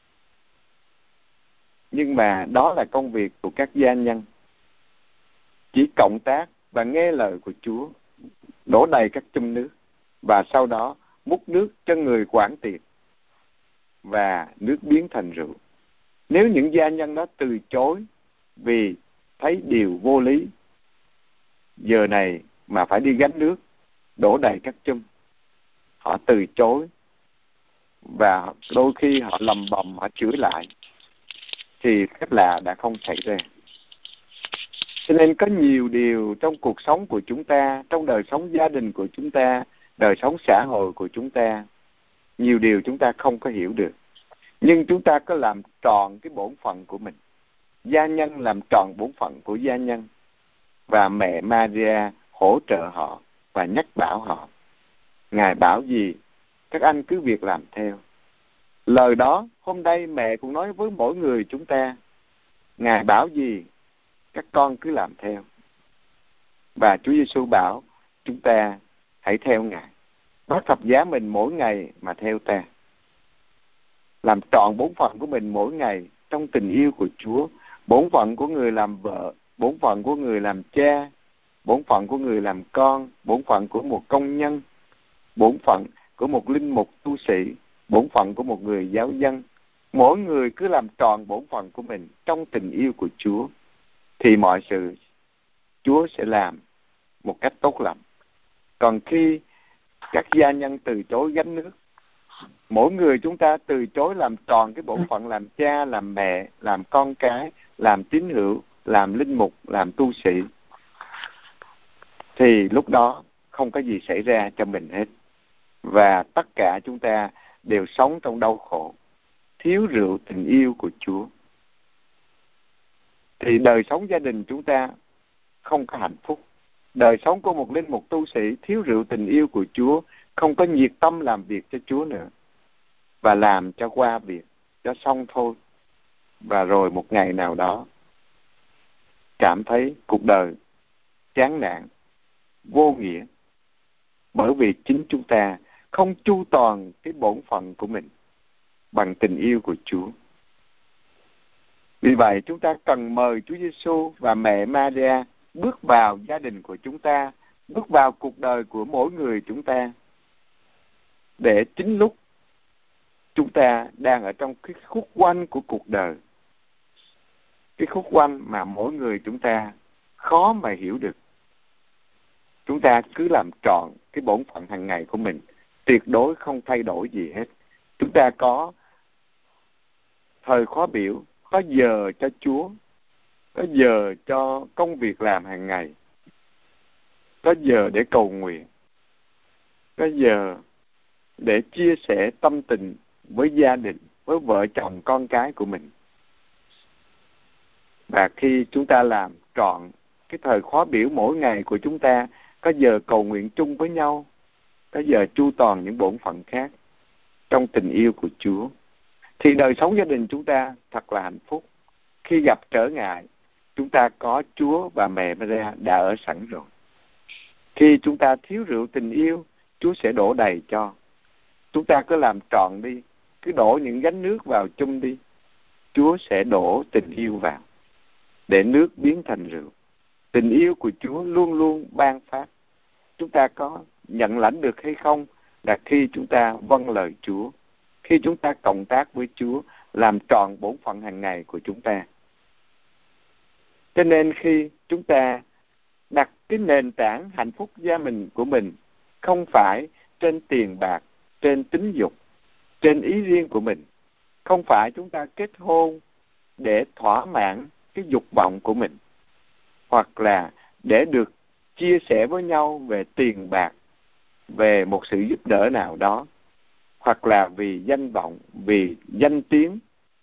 nhưng mà đó là công việc của các gia nhân. Chỉ cộng tác và nghe lời của Chúa, đổ đầy các chum nước, và sau đó múc nước cho người quản tiệc, và nước biến thành rượu. Nếu những gia nhân đó từ chối vì thấy điều vô lý, giờ này mà phải đi gánh nước, đổ đầy các chum, họ từ chối, và đôi khi họ lầm bầm, họ chửi lại, thì phép lạ đã không xảy ra. Cho nên có nhiều điều trong cuộc sống của chúng ta, trong đời sống gia đình của chúng ta, đời sống xã hội của chúng ta, nhiều điều chúng ta không có hiểu được. Nhưng chúng ta có làm tròn cái bổn phận của mình, gia nhân làm tròn bổn phận của gia nhân, và mẹ Maria hỗ trợ họ và nhắc bảo họ. Ngài bảo gì, các anh cứ việc làm theo. Lời đó hôm nay mẹ cũng nói với mỗi người chúng ta. Ngài bảo gì, các con cứ làm theo. Và Chúa Giêsu bảo chúng ta hãy theo Ngài, bắt thập giá mình mỗi ngày mà theo ta, làm trọn bổn phận của mình mỗi ngày trong tình yêu của Chúa, bổn phận của người làm vợ, bổn phận của người làm cha, bổn phận của người làm con, bổn phận của một công nhân, bổn phận của một linh mục tu sĩ, bổn phận của một người giáo dân. Mỗi người cứ làm tròn bổn phận của mình trong tình yêu của Chúa, thì mọi sự Chúa sẽ làm một cách tốt lành. Còn khi các gia nhân từ chối gánh nước, mỗi người chúng ta từ chối làm tròn cái bổn phận làm cha, làm mẹ, làm con cái, làm tín hữu, làm linh mục, làm tu sĩ, thì lúc đó không có gì xảy ra cho mình hết. Và tất cả chúng ta đều sống trong đau khổ, thiếu rượu tình yêu của Chúa. Thì đời sống gia đình chúng ta không có hạnh phúc. Đời sống của một linh mục tu sĩ thiếu rượu tình yêu của Chúa, không có nhiệt tâm làm việc cho Chúa nữa, và làm cho qua việc, cho xong thôi. Và rồi một ngày nào đó cảm thấy cuộc đời chán nản, vô nghĩa, bởi vì chính chúng ta không chu toàn cái bổn phận của mình bằng tình yêu của Chúa. Vì vậy chúng ta cần mời Chúa Giêsu và mẹ Maria bước vào gia đình của chúng ta, bước vào cuộc đời của mỗi người chúng ta, để chính lúc chúng ta đang ở trong cái khúc quanh của cuộc đời, cái khúc quanh mà mỗi người chúng ta khó mà hiểu được, chúng ta cứ làm trọn cái bổn phận hàng ngày của mình, tuyệt đối không thay đổi gì hết. Chúng ta có thời khóa biểu, có giờ cho Chúa, có giờ cho công việc làm hàng ngày, có giờ để cầu nguyện, có giờ để chia sẻ tâm tình với gia đình, với vợ chồng con cái của mình. Và khi chúng ta làm trọn cái thời khóa biểu mỗi ngày của chúng ta, có giờ cầu nguyện chung với nhau, có giờ chu toàn những bổn phận khác trong tình yêu của Chúa, thì đời sống gia đình chúng ta thật là hạnh phúc. Khi gặp trở ngại, chúng ta có Chúa và mẹ Maria đã ở sẵn rồi. Khi chúng ta thiếu rượu tình yêu, Chúa sẽ đổ đầy cho. Chúng ta cứ làm trọn đi, cứ đổ những gánh nước vào chung đi, Chúa sẽ đổ tình yêu vào, để nước biến thành rượu. Tình yêu của Chúa luôn luôn ban phát. Chúng ta có nhận lãnh được hay không là khi chúng ta vâng lời Chúa, khi chúng ta cộng tác với Chúa, làm tròn bổn phận hàng ngày của chúng ta. Cho nên khi chúng ta đặt cái nền tảng hạnh phúc gia đình của mình không phải trên tiền bạc, trên tính dục, trên ý riêng của mình, không phải chúng ta kết hôn để thỏa mãn cái dục vọng của mình, hoặc là để được chia sẻ với nhau về tiền bạc, về một sự giúp đỡ nào đó, hoặc là vì danh vọng, vì danh tiếng,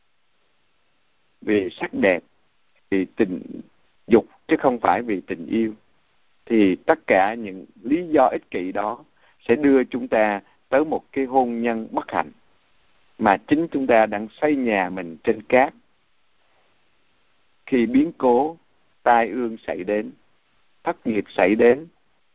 vì sắc đẹp, vì tình dục, chứ không phải vì tình yêu, thì tất cả những lý do ích kỷ đó sẽ đưa chúng ta tới một cái hôn nhân bất hạnh, mà chính chúng ta đang xây nhà mình trên cát. Khi biến cố, tai ương xảy đến, thất nghiệp xảy đến,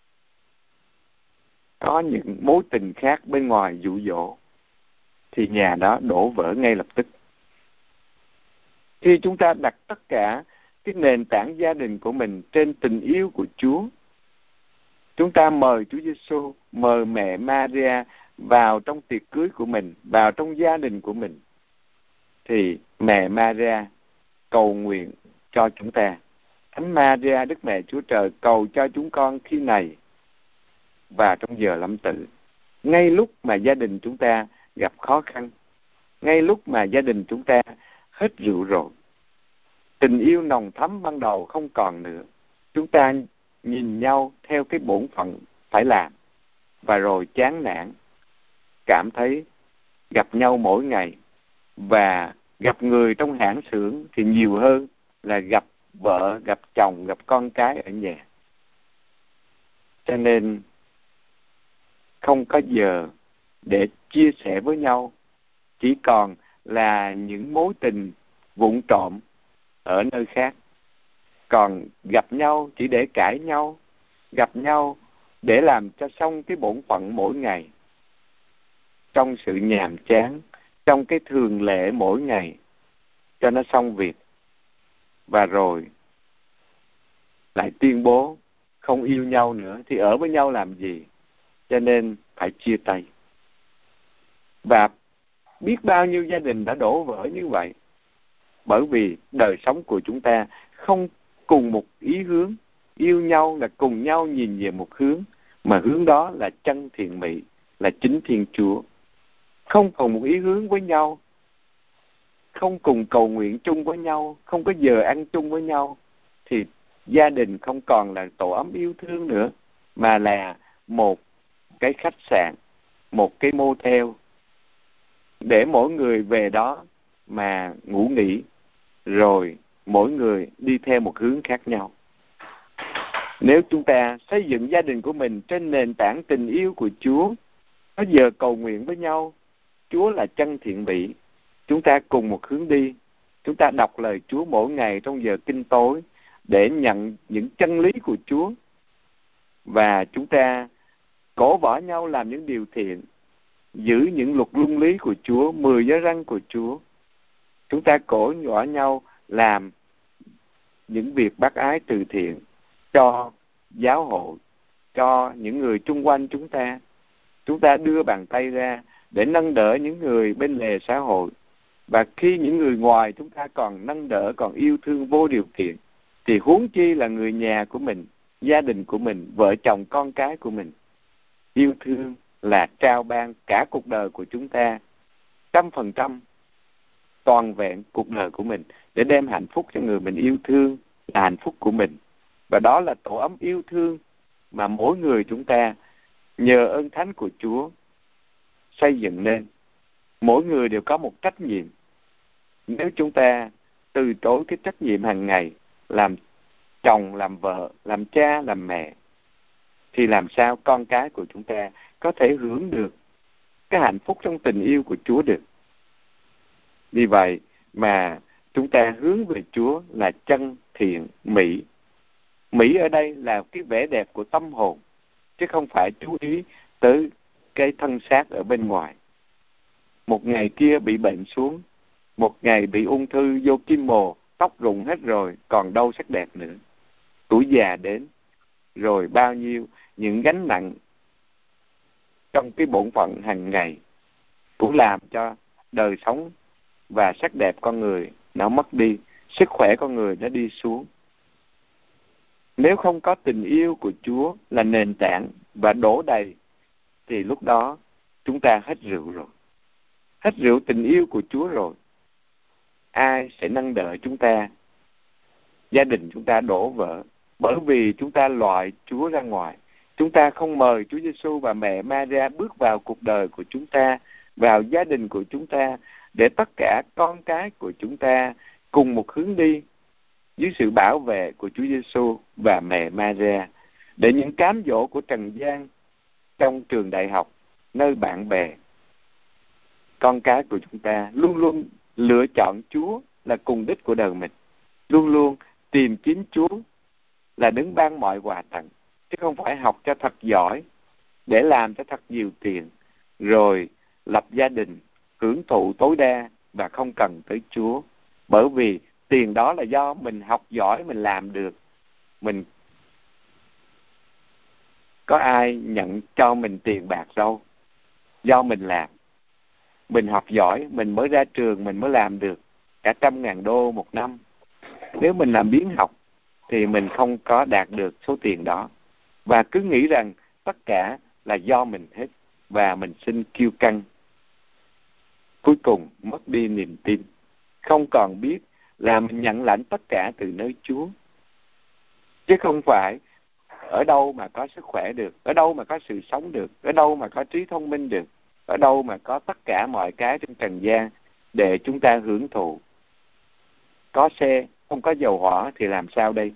có những mối tình khác bên ngoài dụ dỗ, thì nhà đó đổ vỡ ngay lập tức. Khi chúng ta đặt tất cả cái nền tảng gia đình của mình trên tình yêu của Chúa, chúng ta mời Chúa Giêsu, mời mẹ Maria vào trong tiệc cưới của mình, vào trong gia đình của mình, thì mẹ Maria cầu nguyện cho chúng ta. Thánh Maria, Đức Mẹ Chúa Trời, cầu cho chúng con khi này và trong giờ lâm tử, ngay lúc mà gia đình chúng ta gặp khó khăn, ngay lúc mà gia đình chúng ta hết rượu rồi, tình yêu nồng thắm ban đầu không còn nữa, chúng ta nhìn nhau theo cái bổn phận phải làm, và rồi chán nản, cảm thấy gặp nhau mỗi ngày, và gặp người trong hãng xưởng thì nhiều hơn, là gặp vợ, gặp chồng, gặp con cái ở nhà. Cho nên không có giờ để chia sẻ với nhau, chỉ còn là những mối tình vụn trộm ở nơi khác. Còn gặp nhau chỉ để cãi nhau, gặp nhau để làm cho xong cái bổn phận mỗi ngày, trong sự nhàm chán, trong cái thường lệ mỗi ngày, cho nó xong việc. Và rồi lại tuyên bố không yêu nhau nữa, thì ở với nhau làm gì? Cho nên phải chia tay. Và biết bao nhiêu gia đình đã đổ vỡ như vậy, bởi vì đời sống của chúng ta không cùng một ý hướng. Yêu nhau là cùng nhau nhìn về một hướng, mà hướng đó là chân thiện mỹ, là chính Thiên Chúa. Không cùng một ý hướng với nhau, không cùng cầu nguyện chung với nhau, không có giờ ăn chung với nhau, thì gia đình không còn là tổ ấm yêu thương nữa, mà là một cái khách sạn, một cái motel, để mỗi người về đó mà ngủ nghỉ, rồi mỗi người đi theo một hướng khác nhau. Nếu chúng ta xây dựng gia đình của mình trên nền tảng tình yêu của Chúa, có giờ cầu nguyện với nhau, Chúa là chân thiện mỹ, chúng ta cùng một hướng đi, chúng ta đọc lời Chúa mỗi ngày trong giờ kinh tối để nhận những chân lý của Chúa, và chúng ta cổ võ nhau làm những điều thiện, giữ những luật luân lý của Chúa, 10 giới răn của Chúa. Chúng ta cổ võ nhau làm những việc bác ái từ thiện cho giáo hội, cho những người chung quanh chúng ta. Chúng ta đưa bàn tay ra để nâng đỡ những người bên lề xã hội. Và khi những người ngoài chúng ta còn nâng đỡ, còn yêu thương vô điều kiện, thì huống chi là người nhà của mình, gia đình của mình, vợ chồng con cái của mình. Yêu thương là trao ban cả cuộc đời của chúng ta, 100% toàn vẹn cuộc đời của mình, để đem hạnh phúc cho người mình yêu thương, là hạnh phúc của mình. Và đó là tổ ấm yêu thương mà mỗi người chúng ta nhờ ơn thánh của Chúa xây dựng nên. Mỗi người đều có một trách nhiệm. Nếu chúng ta từ chối cái trách nhiệm hàng ngày, làm chồng, làm vợ, làm cha, làm mẹ, thì làm sao con cái của chúng ta có thể hưởng được cái hạnh phúc trong tình yêu của Chúa được? Vì vậy mà chúng ta hướng về Chúa là chân thiện mỹ. Mỹ ở đây là cái vẻ đẹp của tâm hồn, chứ không phải chú ý tới cái thân xác ở bên ngoài. Một ngày kia bị bệnh xuống, một ngày bị ung thư vô kim mồ, tóc rụng hết rồi, còn đâu sắc đẹp nữa. Tuổi già đến, rồi bao nhiêu những gánh nặng trong cái bổn phận hàng ngày cũng làm cho đời sống và sắc đẹp con người nó mất đi, sức khỏe con người nó đi xuống. Nếu không có tình yêu của Chúa là nền tảng và đổ đầy, thì lúc đó chúng ta hết rượu rồi. Hết rượu tình yêu của Chúa rồi, ai sẽ nâng đỡ chúng ta? Gia đình chúng ta đổ vỡ bởi vì chúng ta loại Chúa ra ngoài. Chúng ta không mời Chúa Giêsu và mẹ Maria bước vào cuộc đời của chúng ta, vào gia đình của chúng ta, để tất cả con cái của chúng ta cùng một hướng đi dưới sự bảo vệ của Chúa Giêsu và mẹ Maria, để những cám dỗ của trần gian trong trường đại học, nơi bạn bè, con cái của chúng ta luôn luôn lựa chọn Chúa là cùng đích của đời mình, luôn luôn tìm kiếm Chúa là đứng ban mọi quà tặng, chứ không phải học cho thật giỏi để làm cho thật nhiều tiền, rồi lập gia đình hưởng thụ tối đa và không cần tới Chúa. Bởi vì tiền đó là do mình học giỏi mình làm được. Mình có ai nhận cho mình tiền bạc đâu, do mình làm. Mình học giỏi, mình mới ra trường mình mới làm được cả $100,000 một năm. Nếu mình làm biếng học thì mình không có đạt được số tiền đó, và cứ nghĩ rằng tất cả là do mình hết, và mình xin kiêu căng. Cuối cùng mất đi niềm tin, không còn biết là mình nhận lãnh tất cả từ nơi Chúa, chứ không phải ở đâu mà có sức khỏe được, ở đâu mà có sự sống được, ở đâu mà có trí thông minh được, ở đâu mà có tất cả mọi cái trên trần gian để chúng ta hưởng thụ. Có xe, không có dầu hỏa thì làm sao đây?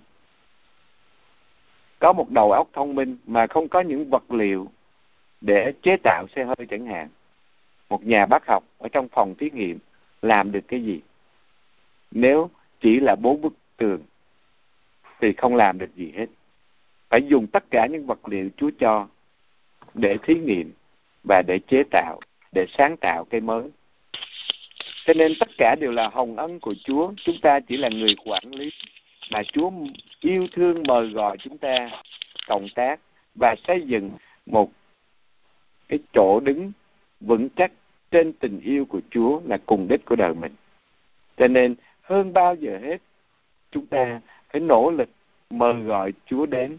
Có một đầu óc thông minh mà không có những vật liệu để chế tạo xe hơi chẳng hạn. Một nhà bác học ở trong phòng thí nghiệm làm được cái gì? Nếu chỉ là 4 bức tường thì không làm được gì hết. Phải dùng tất cả những vật liệu Chúa cho để thí nghiệm và để chế tạo, để sáng tạo cái mới. Cho nên tất cả đều là hồng ân của Chúa. Chúng ta chỉ là người quản lý mà Chúa yêu thương mời gọi chúng ta cộng tác và xây dựng một cái chỗ đứng vững chắc trên tình yêu của Chúa là cùng đích của đời mình. Cho nên hơn bao giờ hết, chúng ta phải nỗ lực mời gọi Chúa đến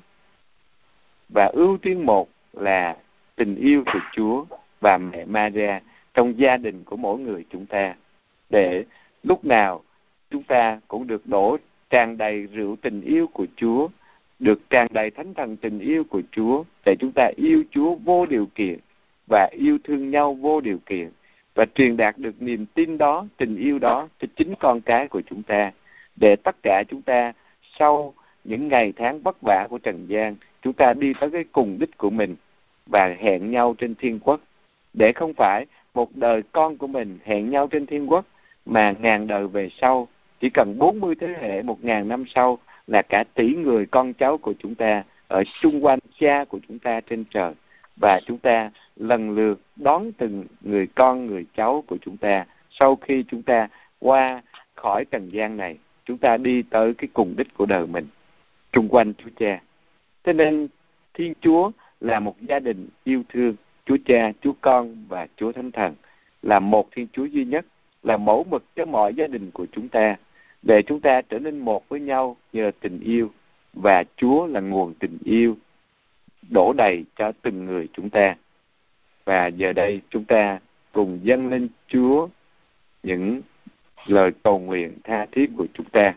và ưu tiên một là tình yêu của Chúa và mẹ Maria trong gia đình của mỗi người chúng ta, để lúc nào chúng ta cũng được đổ tràn đầy rượu tình yêu của Chúa, được tràn đầy thánh thần tình yêu của Chúa, để chúng ta yêu Chúa vô điều kiện và yêu thương nhau vô điều kiện, và truyền đạt được niềm tin đó, tình yêu đó cho chính con cái của chúng ta, để tất cả chúng ta sau những ngày tháng vất vả của trần gian, chúng ta đi tới cái cùng đích của mình và hẹn nhau trên thiên quốc, để không phải một đời con của mình hẹn nhau trên thiên quốc, mà ngàn đời về sau, chỉ cần 40 thế hệ, 1000 năm sau là cả tỷ người con cháu của chúng ta ở xung quanh cha của chúng ta trên trời, và chúng ta lần lượt đón từng người con, người cháu của chúng ta. Sau khi chúng ta qua khỏi trần gian này, chúng ta đi tới cái cùng đích của đời mình, xung quanh Chúa Cha. Cho nên Thiên Chúa là một gia đình yêu thương. Chúa Cha, Chúa Con và Chúa Thánh Thần là một Thiên Chúa duy nhất, là mẫu mực cho mọi gia đình của chúng ta, để chúng ta trở nên một với nhau nhờ tình yêu, và Chúa là nguồn tình yêu đổ đầy cho từng người chúng ta. Và giờ đây chúng ta cùng dâng lên Chúa những lời cầu nguyện tha thiết của chúng ta.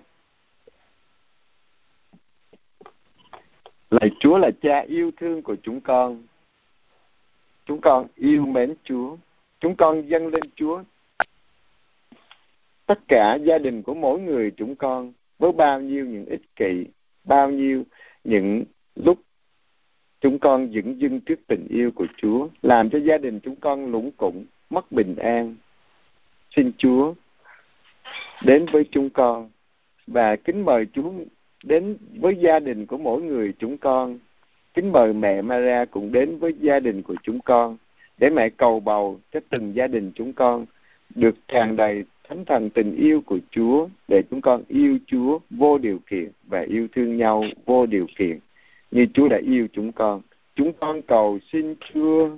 Lạy Chúa là Cha yêu thương của chúng con yêu mến Chúa. Chúng con dâng lên Chúa tất cả gia đình của mỗi người chúng con, với bao nhiêu những ích kỷ, bao nhiêu những lúc chúng con dửng dưng trước tình yêu của Chúa, làm cho gia đình chúng con lủng củng, mất bình an. Xin Chúa đến với chúng con và kính mời Chúa đến với gia đình của mỗi người chúng con. Kính mời mẹ Maria cũng đến với gia đình của chúng con, để mẹ cầu bầu cho từng gia đình chúng con được tràn đầy thánh thần tình yêu của Chúa, để chúng con yêu Chúa vô điều kiện và yêu thương nhau vô điều kiện như Chúa đã yêu chúng con. Chúng con cầu xin Chúa.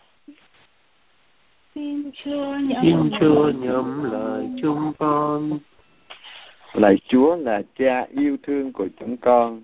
Xin Chúa nhậm lời chúng con. Lạy Chúa là Cha yêu thương của chúng con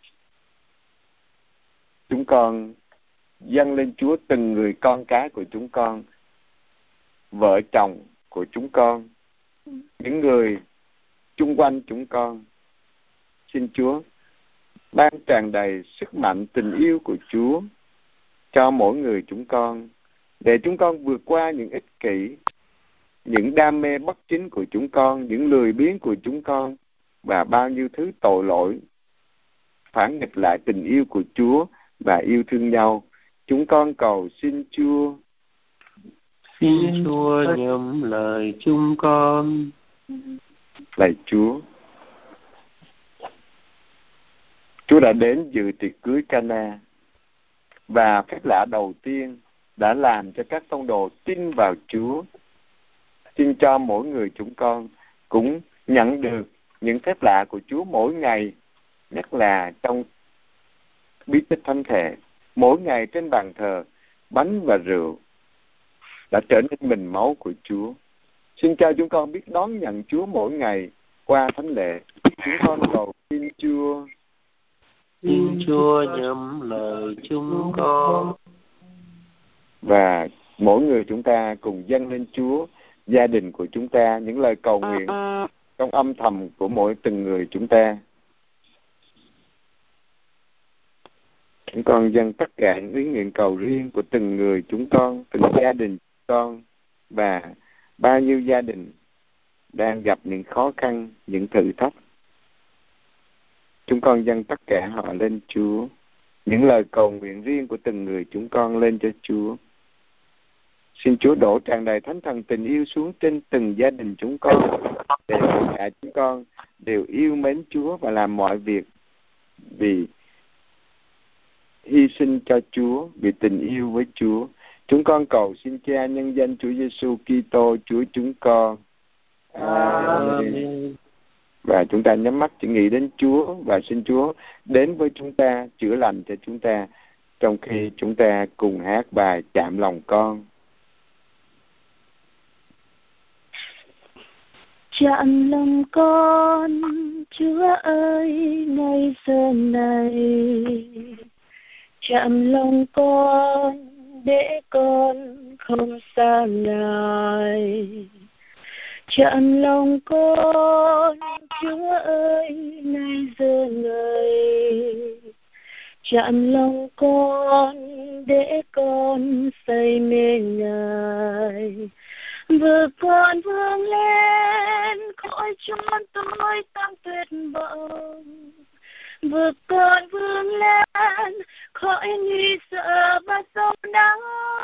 dâng lên Chúa từng người con cái của chúng con, vợ chồng của chúng con, những người chung quanh chúng con. Xin Chúa ban tràn đầy sức mạnh tình yêu của Chúa cho mỗi người chúng con, để chúng con vượt qua những ích kỷ, những đam mê bất chính của chúng con, những lười biếng của chúng con, và bao nhiêu thứ tội lỗi phản nghịch lại tình yêu của Chúa và yêu thương nhau. Chúng con cầu xin Chúa. Xin Chúa nhậm lời chúng con. Lạy Chúa, Chúa đã đến dự tiệc cưới Cana, và phép lạ đầu tiên đã làm cho các tông đồ tin vào Chúa. Xin cho mỗi người chúng con cũng nhận được những phép lạ của Chúa mỗi ngày, nhất là trong bí tích thánh thể. Mỗi ngày trên bàn thờ, bánh và rượu đã trở nên mình máu của Chúa. Xin cho chúng con biết đón nhận Chúa mỗi ngày qua thánh lễ. Chúng con cầu xin Chúa. Xin Chúa nhậm lời chúng con. Và mỗi người chúng ta cùng dâng lên Chúa gia đình của chúng ta, những lời cầu nguyện trong âm thầm của mỗi từng người chúng ta. Chúng con dâng tất cả những ý nguyện cầu riêng của từng người chúng con, từng gia đình chúng con, và bao nhiêu gia đình đang gặp những khó khăn, những thử thách. Chúng con dâng tất cả họ lên Chúa. Những lời cầu nguyện riêng của từng người chúng con lên cho Chúa. Xin Chúa đổ tràn đầy Thánh Thần tình yêu xuống trên từng gia đình chúng con, để tất cả chúng con đều yêu mến Chúa và làm mọi việc vì hy sinh cho Chúa, vì tình yêu với Chúa. Chúng con cầu xin Cha nhân danh Chúa Giêsu Kitô, Chúa chúng con. Amen. Và chúng ta nhắm mắt chỉ nghĩ đến Chúa và xin Chúa đến với chúng ta, chữa lành cho chúng ta, trong khi chúng ta cùng hát bài Chạm Lòng Con. Chạm lòng con, Chúa ơi, ngay giờ này. Chạm lòng con, để con không xa Ngài. Chạm lòng con, Chúa ơi, ngay giờ này. Chạm lòng con, để con say mê Ngài. Vừa con vươn lên khỏi chốn tối tăm tuyệt vọng. Vừa con vươn lên khỏi nguy sợ và sâu đắng,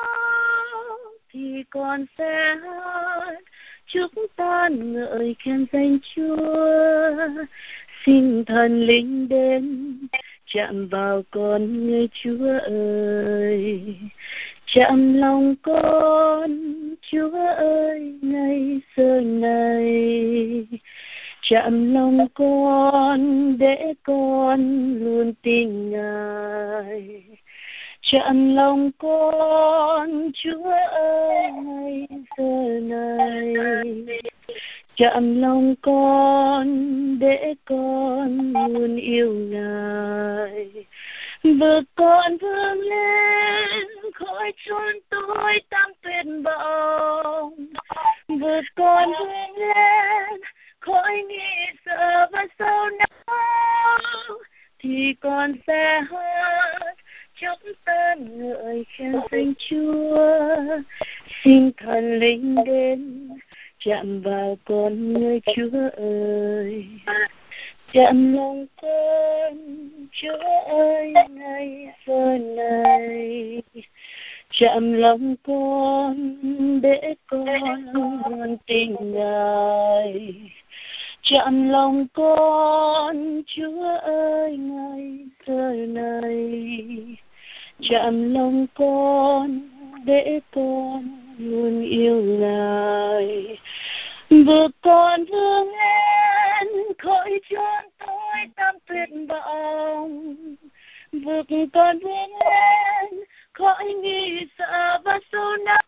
thì con sẽ hát chúc tan ngợi khen danh Chúa. Xin thần linh đến chạm vào con người Chúa ơi. Chạm lòng con, Chúa ơi, ngay giờ này. Chạm lòng con, để con luôn tin Ngài. Chạm lòng con, Chúa ơi, ngay giờ này. Chạm lòng con, để con luôn yêu Ngài. Vừa con vươn lên khỏi chốn tối tăm tuyệt vọng. Vừa con vươn lên khỏi nghi sợ và sâu não, thì con sẽ hát chúc tân ngợi khen danh Chúa. Xin thần linh đến chạm vào con người Chúa ơi. Chạm lòng con, Chúa ơi, ngay giờ này. Chạm lòng con, để con luôn tin Ngài. Chạm lòng con, Chúa ơi, ngay giờ này. Chạm lòng con, để con luôn yêu Ngài. Vừa con vươn lên khỏi chốn tối tăm tuyệt vọng. Vừa con vươn lên khỏi nghi sợ và sâu não,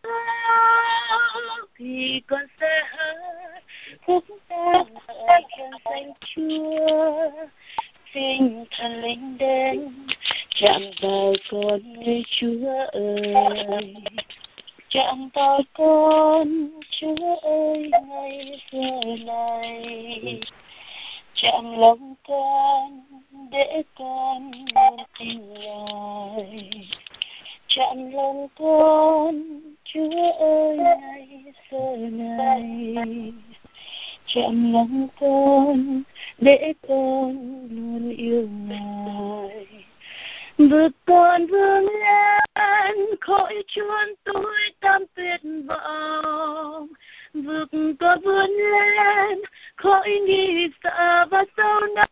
thì con sẽ hát khúc ca ngợi khen danh Chúa. Xin thần linh đến chạm vào con người Chúa ơi. Chạm vào con, Chúa ơi, ngay giờ này. Chạm lòng con, để con luôn tin Ngài. Chạm lòng con, Chúa ơi, ngay giờ này. Chạm lòng con, để con luôn yêu Ngài. Vừa con vươn lên khỏi chốn tối tăm tuyệt vọng. Vừa con vươn lên khỏi nghi sợ và sâu não,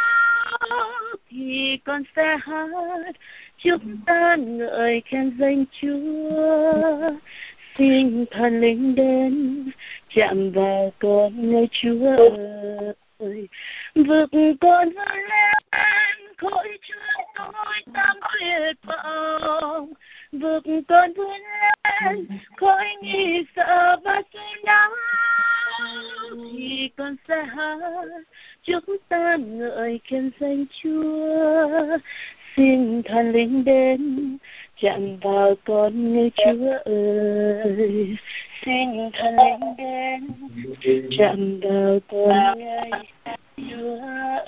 thì con sẽ hát chúc tan ngợi khen danh Chúa. Xin thần linh đến chạm vào con người Chúa ơi. Vừa con vươn lên khỏi chốn tối tăm tuyệt vọng. Vừa con vươn lên khỏi nghi sợ và sâu não, thì con sẽ hát chúc tan ngợi khen danh Chúa. Xin thần linh đến chạm vào con người Chúa ơi. Xin thần linh đến chạm vào con người Chúa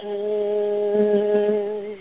ơi.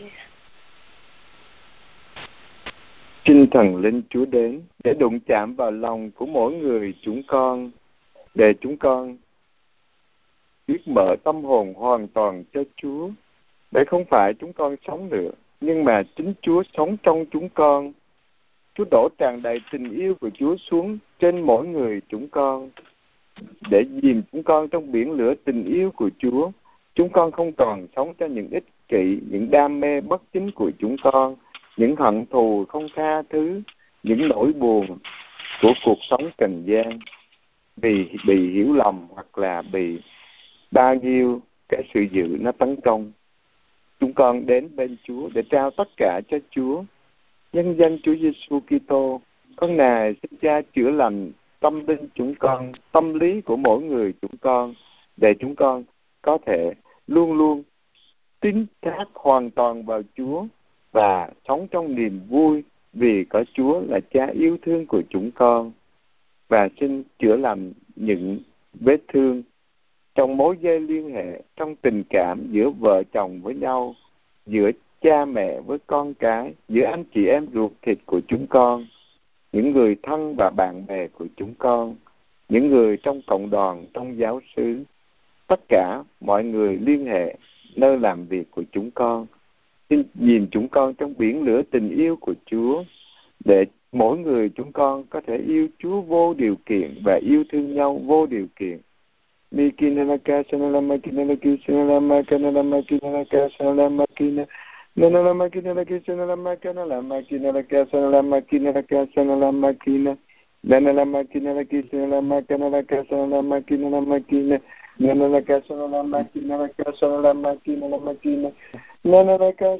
Xin thần linh Chúa đến để đụng chạm vào lòng của mỗi người chúng con, để chúng con biết mở tâm hồn hoàn toàn cho Chúa, Để không phải chúng con sống nữa, nhưng mà chính Chúa sống trong chúng con. Chúa đổ tràn đầy tình yêu của Chúa xuống trên mỗi người chúng con, để dìm chúng con trong biển lửa tình yêu của Chúa. Chúng con không còn sống cho những ích kỷ, những đam mê bất chính của chúng con, những hận thù không tha thứ, những nỗi buồn của cuộc sống trần gian, vì bị hiểu lầm hoặc là bị bao nhiêu cái sự dữ nó tấn công. Chúng con đến bên Chúa để trao tất cả cho Chúa. Nhân danh Chúa Giêsu Kitô, con này xin Cha chữa lành tâm linh chúng con, tâm lý của mỗi người chúng con, để chúng con có thể luôn luôn tín thác hoàn toàn vào Chúa và sống trong niềm vui, vì có Chúa là Cha yêu thương của chúng con. Và xin chữa lành những vết thương trong mối dây liên hệ, trong tình cảm giữa vợ chồng với nhau, giữa cha mẹ với con cái, giữa anh chị em ruột thịt của chúng con, những người thân và bạn bè của chúng con, những người trong cộng đoàn, trong giáo xứ, tất cả mọi người liên hệ nơi làm việc của chúng con. Xin nhìn chúng con trong biển lửa tình yêu của Chúa, để mỗi người chúng con có thể yêu Chúa vô điều kiện và yêu thương nhau vô điều kiện. Mikinalaka sanalamakina sanalamakina sanalamakina nanalamakina sanalamakina sanalamakina sanalamakina nanalamakina sanalamakina sanalamakina nanalaka sanalamakina sanalamakina nanalaka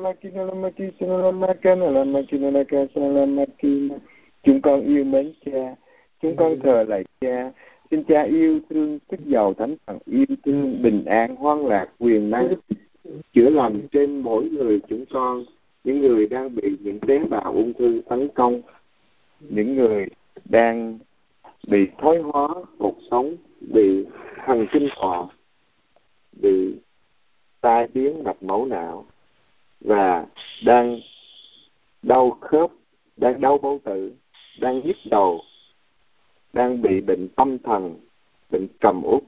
sanalamakina. Chúng con yêu mến Cha, chúng con thờ lạy Cha. Xin Cha yêu thương, sức giàu thánh thần yêu thương, bình an, hoan lạc, quyền năng, chữa lành trên mỗi người chúng con, những người đang bị những tế bào ung thư tấn công, những người đang bị thoái hóa cuộc sống, bị thần kinh thọ, bị tai biến mạch máu não, và đang đau khớp, đang đau bao tử, đang nhức đầu, đang bị bệnh tâm thần, bệnh trầm uất,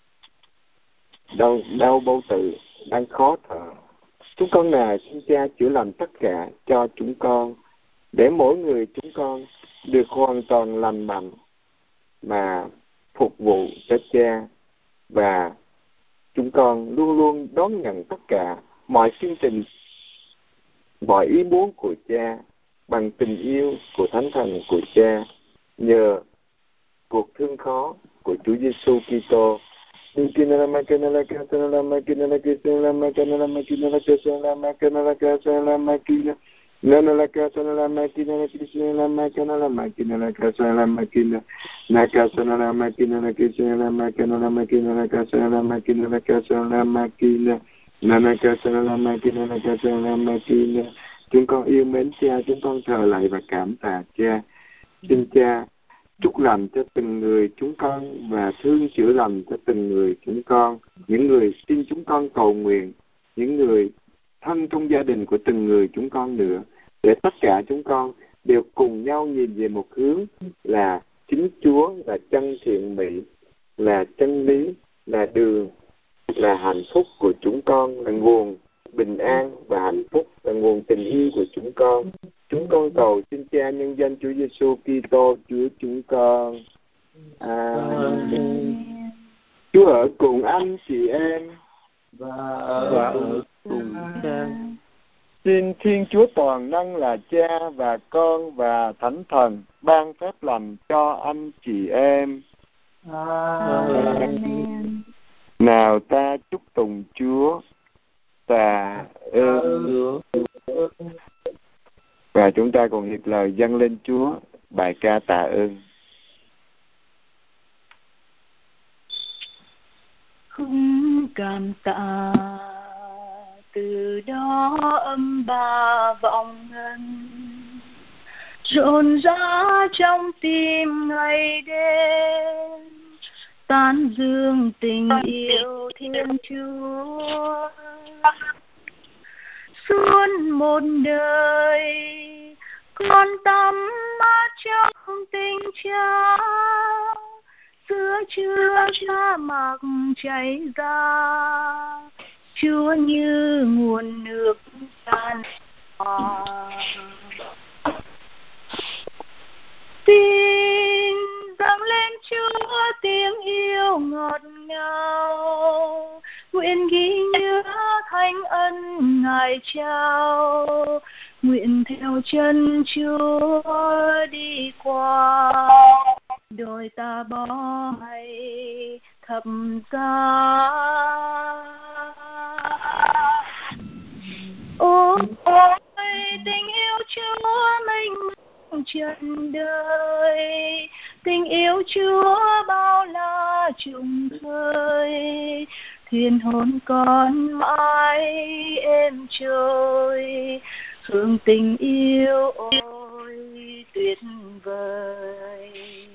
đau bao tử, đang khó thở. Chúng con này xin Cha chữa lành tất cả cho chúng con, để mỗi người chúng con được hoàn toàn lành mạnh mà phục vụ cho Cha, và chúng con luôn luôn đón nhận tất cả mọi chương trình, mọi ý muốn của Cha bằng tình yêu của Thánh Thần của Cha, nhờ cuộc thương khó của Chúa Giêsu Kitô. Chúng con yêu mến Cha, chúng con thờ lạy và cảm tạ Cha. Xin Cha chúc lành cho từng người chúng con và thương chữa lành cho từng người chúng con, những người xin chúng con cầu nguyện, những người thân trong gia đình của từng người chúng con nữa, để tất cả chúng con đều cùng nhau nhìn về một hướng là chính Chúa, là chân thiện mỹ, là chân lý, là đường, là hạnh phúc của chúng con, là nguồn bình an và hạnh phúc, là nguồn tình yêu của chúng con. Chúng con cầu xin Cha nhân danh Chúa Giêsu Kitô Chúa chúng con. Amen. Chúa ở cùng anh chị em và ở cùng Cha. Xin Thiên Chúa toàn năng là Cha và Con và Thánh Thần ban phép lành cho anh chị em. Amen. Nào ta chúc tùng Chúa. Tạ ơn. Và chúng ta cùng hiệp lời dâng lên Chúa bài ca tạ ơn. Không cảm tạ, từ đó âm ba vọng ngân rộn rã trong tim ngày đêm, tán dương tình yêu Thiên Chúa. Suốt một đời con tắm mát trong tình Cha, sữa chứa sa mạc chảy ra, Chúa như nguồn nước tràn hòa. Xin dâng lên Chúa tiếng yêu ngọt ngào, nguyện ghi nhớ thánh ân Ngài trao, nguyện theo chân Chúa đi qua đồi ta bó hay thập giá. Ôi tình yêu Chúa mênh mông trần đời, tình yêu Chúa bao la trùng khơi, thuyền hồn con mãi êm trôi, hương tình yêu ôi tuyệt vời.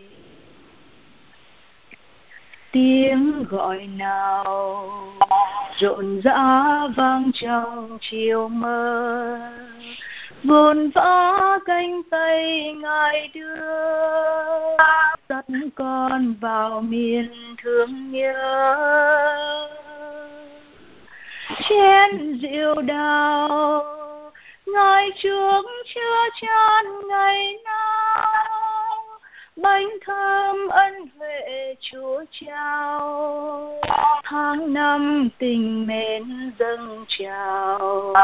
Tiếng gọi nào rộn rã vang trong chiều mơ, vồn vã cánh tay Ngài đưa, dắt con vào miền thương nhớ. Chén rượu đào Ngài chuốc chứa chan ngày nào, bánh thơm ân huệ Chúa trao, tháng năm tình mến dâng trào.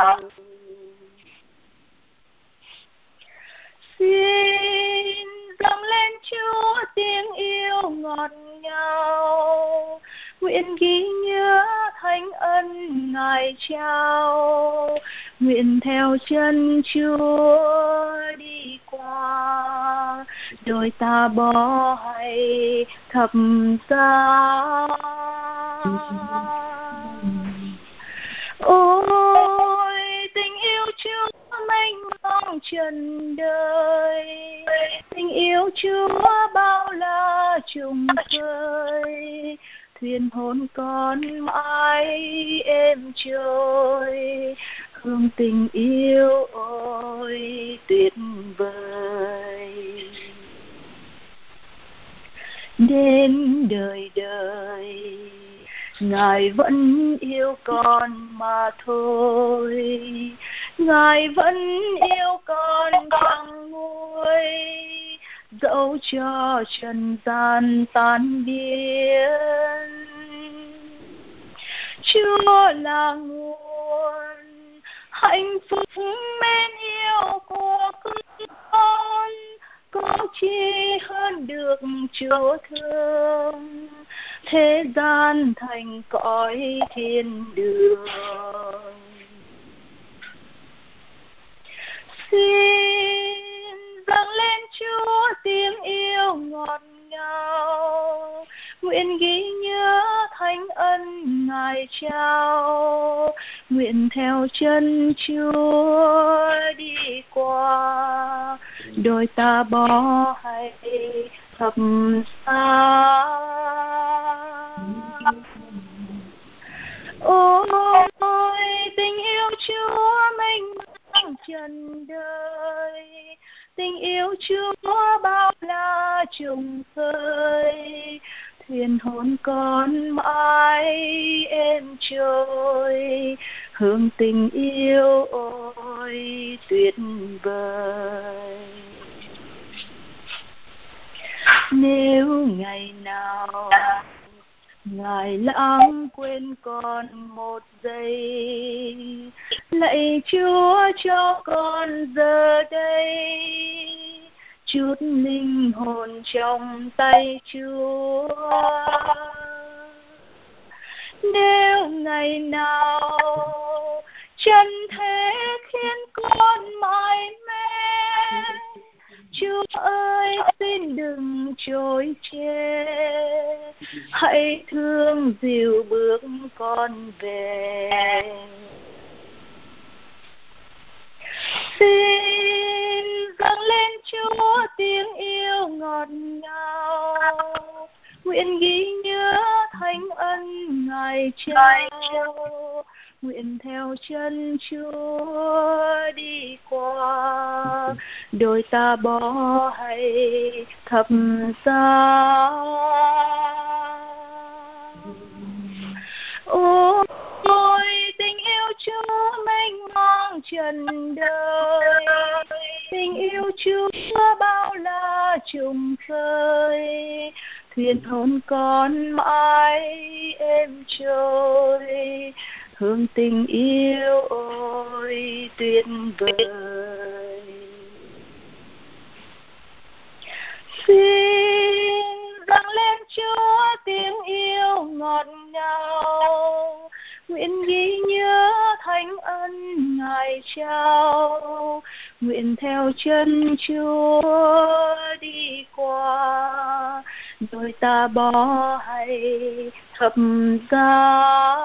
Xin dâng lên Chúa tiếng yêu ngọt ngào, nguyện ghi nhớ thánh ân Ngài trao, nguyện theo chân Chúa đi qua đồi ta bó hay thập giá. Ôi tình yêu Chúa mênh mông trần đời, tình yêu Chúa bao la trùng khơi, thuyền hồn con mãi êm trôi, hương tình yêu ôi tuyệt vời. Đến đời đời Ngài vẫn yêu con mà thôi, Ngài vẫn yêu con chẳng nguôi, dẫu cho trần gian tan biến. Chúa là nguồn hạnh phúc mến yêu của con, có chi hơn được Chúa thương, thế gian thành cõi thiên đường. Xin dâng lên Chúa tiếng yêu ngọt ngào, nguyện ghi nhớ thánh ân Ngài trao, nguyện theo chân Chúa đi qua đồi ta bó hay thập giá. Ôi tình yêu Chúa mênh mông trần đời, tình yêu Chúa bao la trùng khơi, thuyền hồn con mãi êm trôi, hương tình yêu ôi tuyệt vời. Nếu ngày nào Ngài lãng quên con một giây, lạy Chúa cho con giờ đây chút linh hồn trong tay Chúa. Nếu ngày nào chân thế khiến con mải mê, Chúa ơi xin đừng chối chê, hãy thương dìu bước con về. Xin dâng lên Chúa tiếng yêu ngọt ngào, nguyện ghi nhớ thánh ân Ngài trao, nguyện theo chân Chúa đi qua đồi ta bó hay thập giá. Ôi trần đời. Tình yêu Chúa bao la trùng khơi, thuyền hồn con mãi êm trôi, hương tình yêu ôi tuyệt vời. Xin dâng lên Chúa tiếng yêu ngọt ngào, nguyện ghi nhớ thánh ân Ngài trao, nguyện theo chân Chúa đi qua, đôi ta bỏ hay thập giá.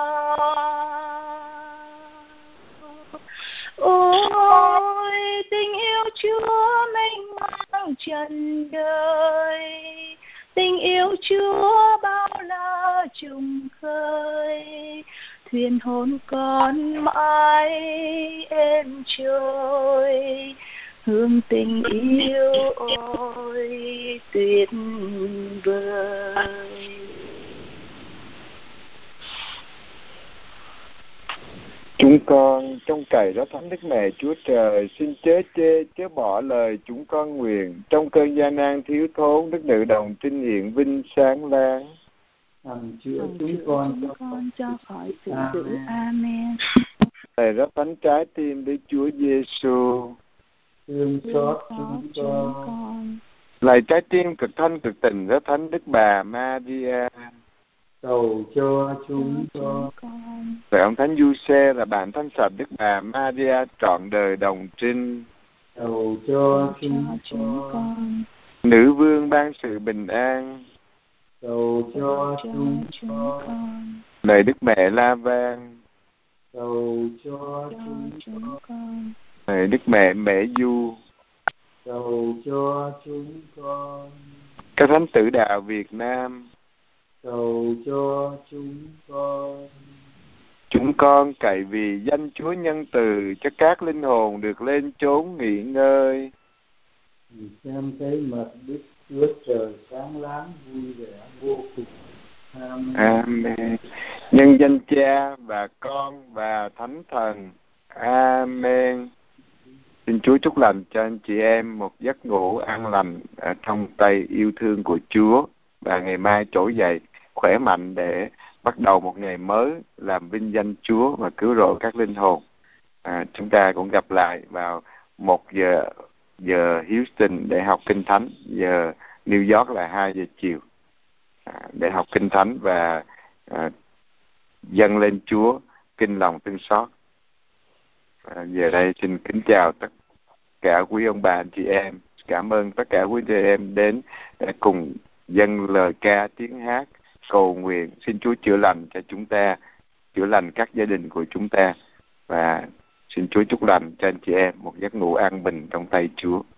Ôi tình yêu Chúa mênh mang trần đời, tình yêu Chúa bao la trùng khơi, thuyền hồn con mãi êm trôi, hương tình yêu ôi tuyệt vời. Chúng con trong cậy đó thánh Đức Mẹ Chúa Trời, xin chớ chê chớ bỏ lời chúng con nguyện, trong cơn gian nan thiếu thốn Đức Nữ Đồng Trinh hiện vinh sáng láng. Hằng chữa chúng con cho khỏi sự dữ. Amen. Lạy rất thánh trái tim Đức Chúa Giêsu, thương xót chúng con. Lạy trái tim cực thanh cực tình rất thánh Đức Bà Maria, cầu cho chúng con. Lạy ông Thánh Giuse là bạn thân sạch Đức Bà Maria trọn đời đồng trinh, cầu cho chúng con. Nữ vương ban sự bình an, cầu cho chúng con. Lạy Đức Mẹ La Vang, cầu cho chúng con. Lạy Đức Mẹ Mễ Du, cầu cho chúng con. các thánh tử đạo Việt Nam, cầu cho chúng con. Chúng con cậy vì danh Chúa nhân từ cho các linh hồn được lên chốn nghỉ ngơi. Vì xem thấy mặt Đức Chúa Trời sáng láng vui vẻ vô cùng. Amen. Amen. Nhân danh Cha và Con và Thánh Thần. Amen. Xin Chúa chúc lành cho anh chị em một giấc ngủ an lành ở trong tay yêu thương của Chúa, và ngày mai trỗi dậy khỏe mạnh để bắt đầu một ngày mới làm vinh danh Chúa và cứu rỗi các linh hồn. Chúng ta cũng gặp lại vào 1 giờ Houston để học Kinh Thánh, giờ New York là 2 giờ chiều để học Kinh Thánh và dâng lên Chúa kinh lòng thương xót. Giờ đây xin kính chào tất cả quý ông bà anh chị em. Cảm ơn tất cả quý anh chị em đến để cùng dâng lời ca tiếng hát cầu nguyện xin Chúa chữa lành cho chúng ta, chữa lành các gia đình của chúng ta, và xin Chúa chúc lành cho anh chị em một giấc ngủ an bình trong tay Chúa.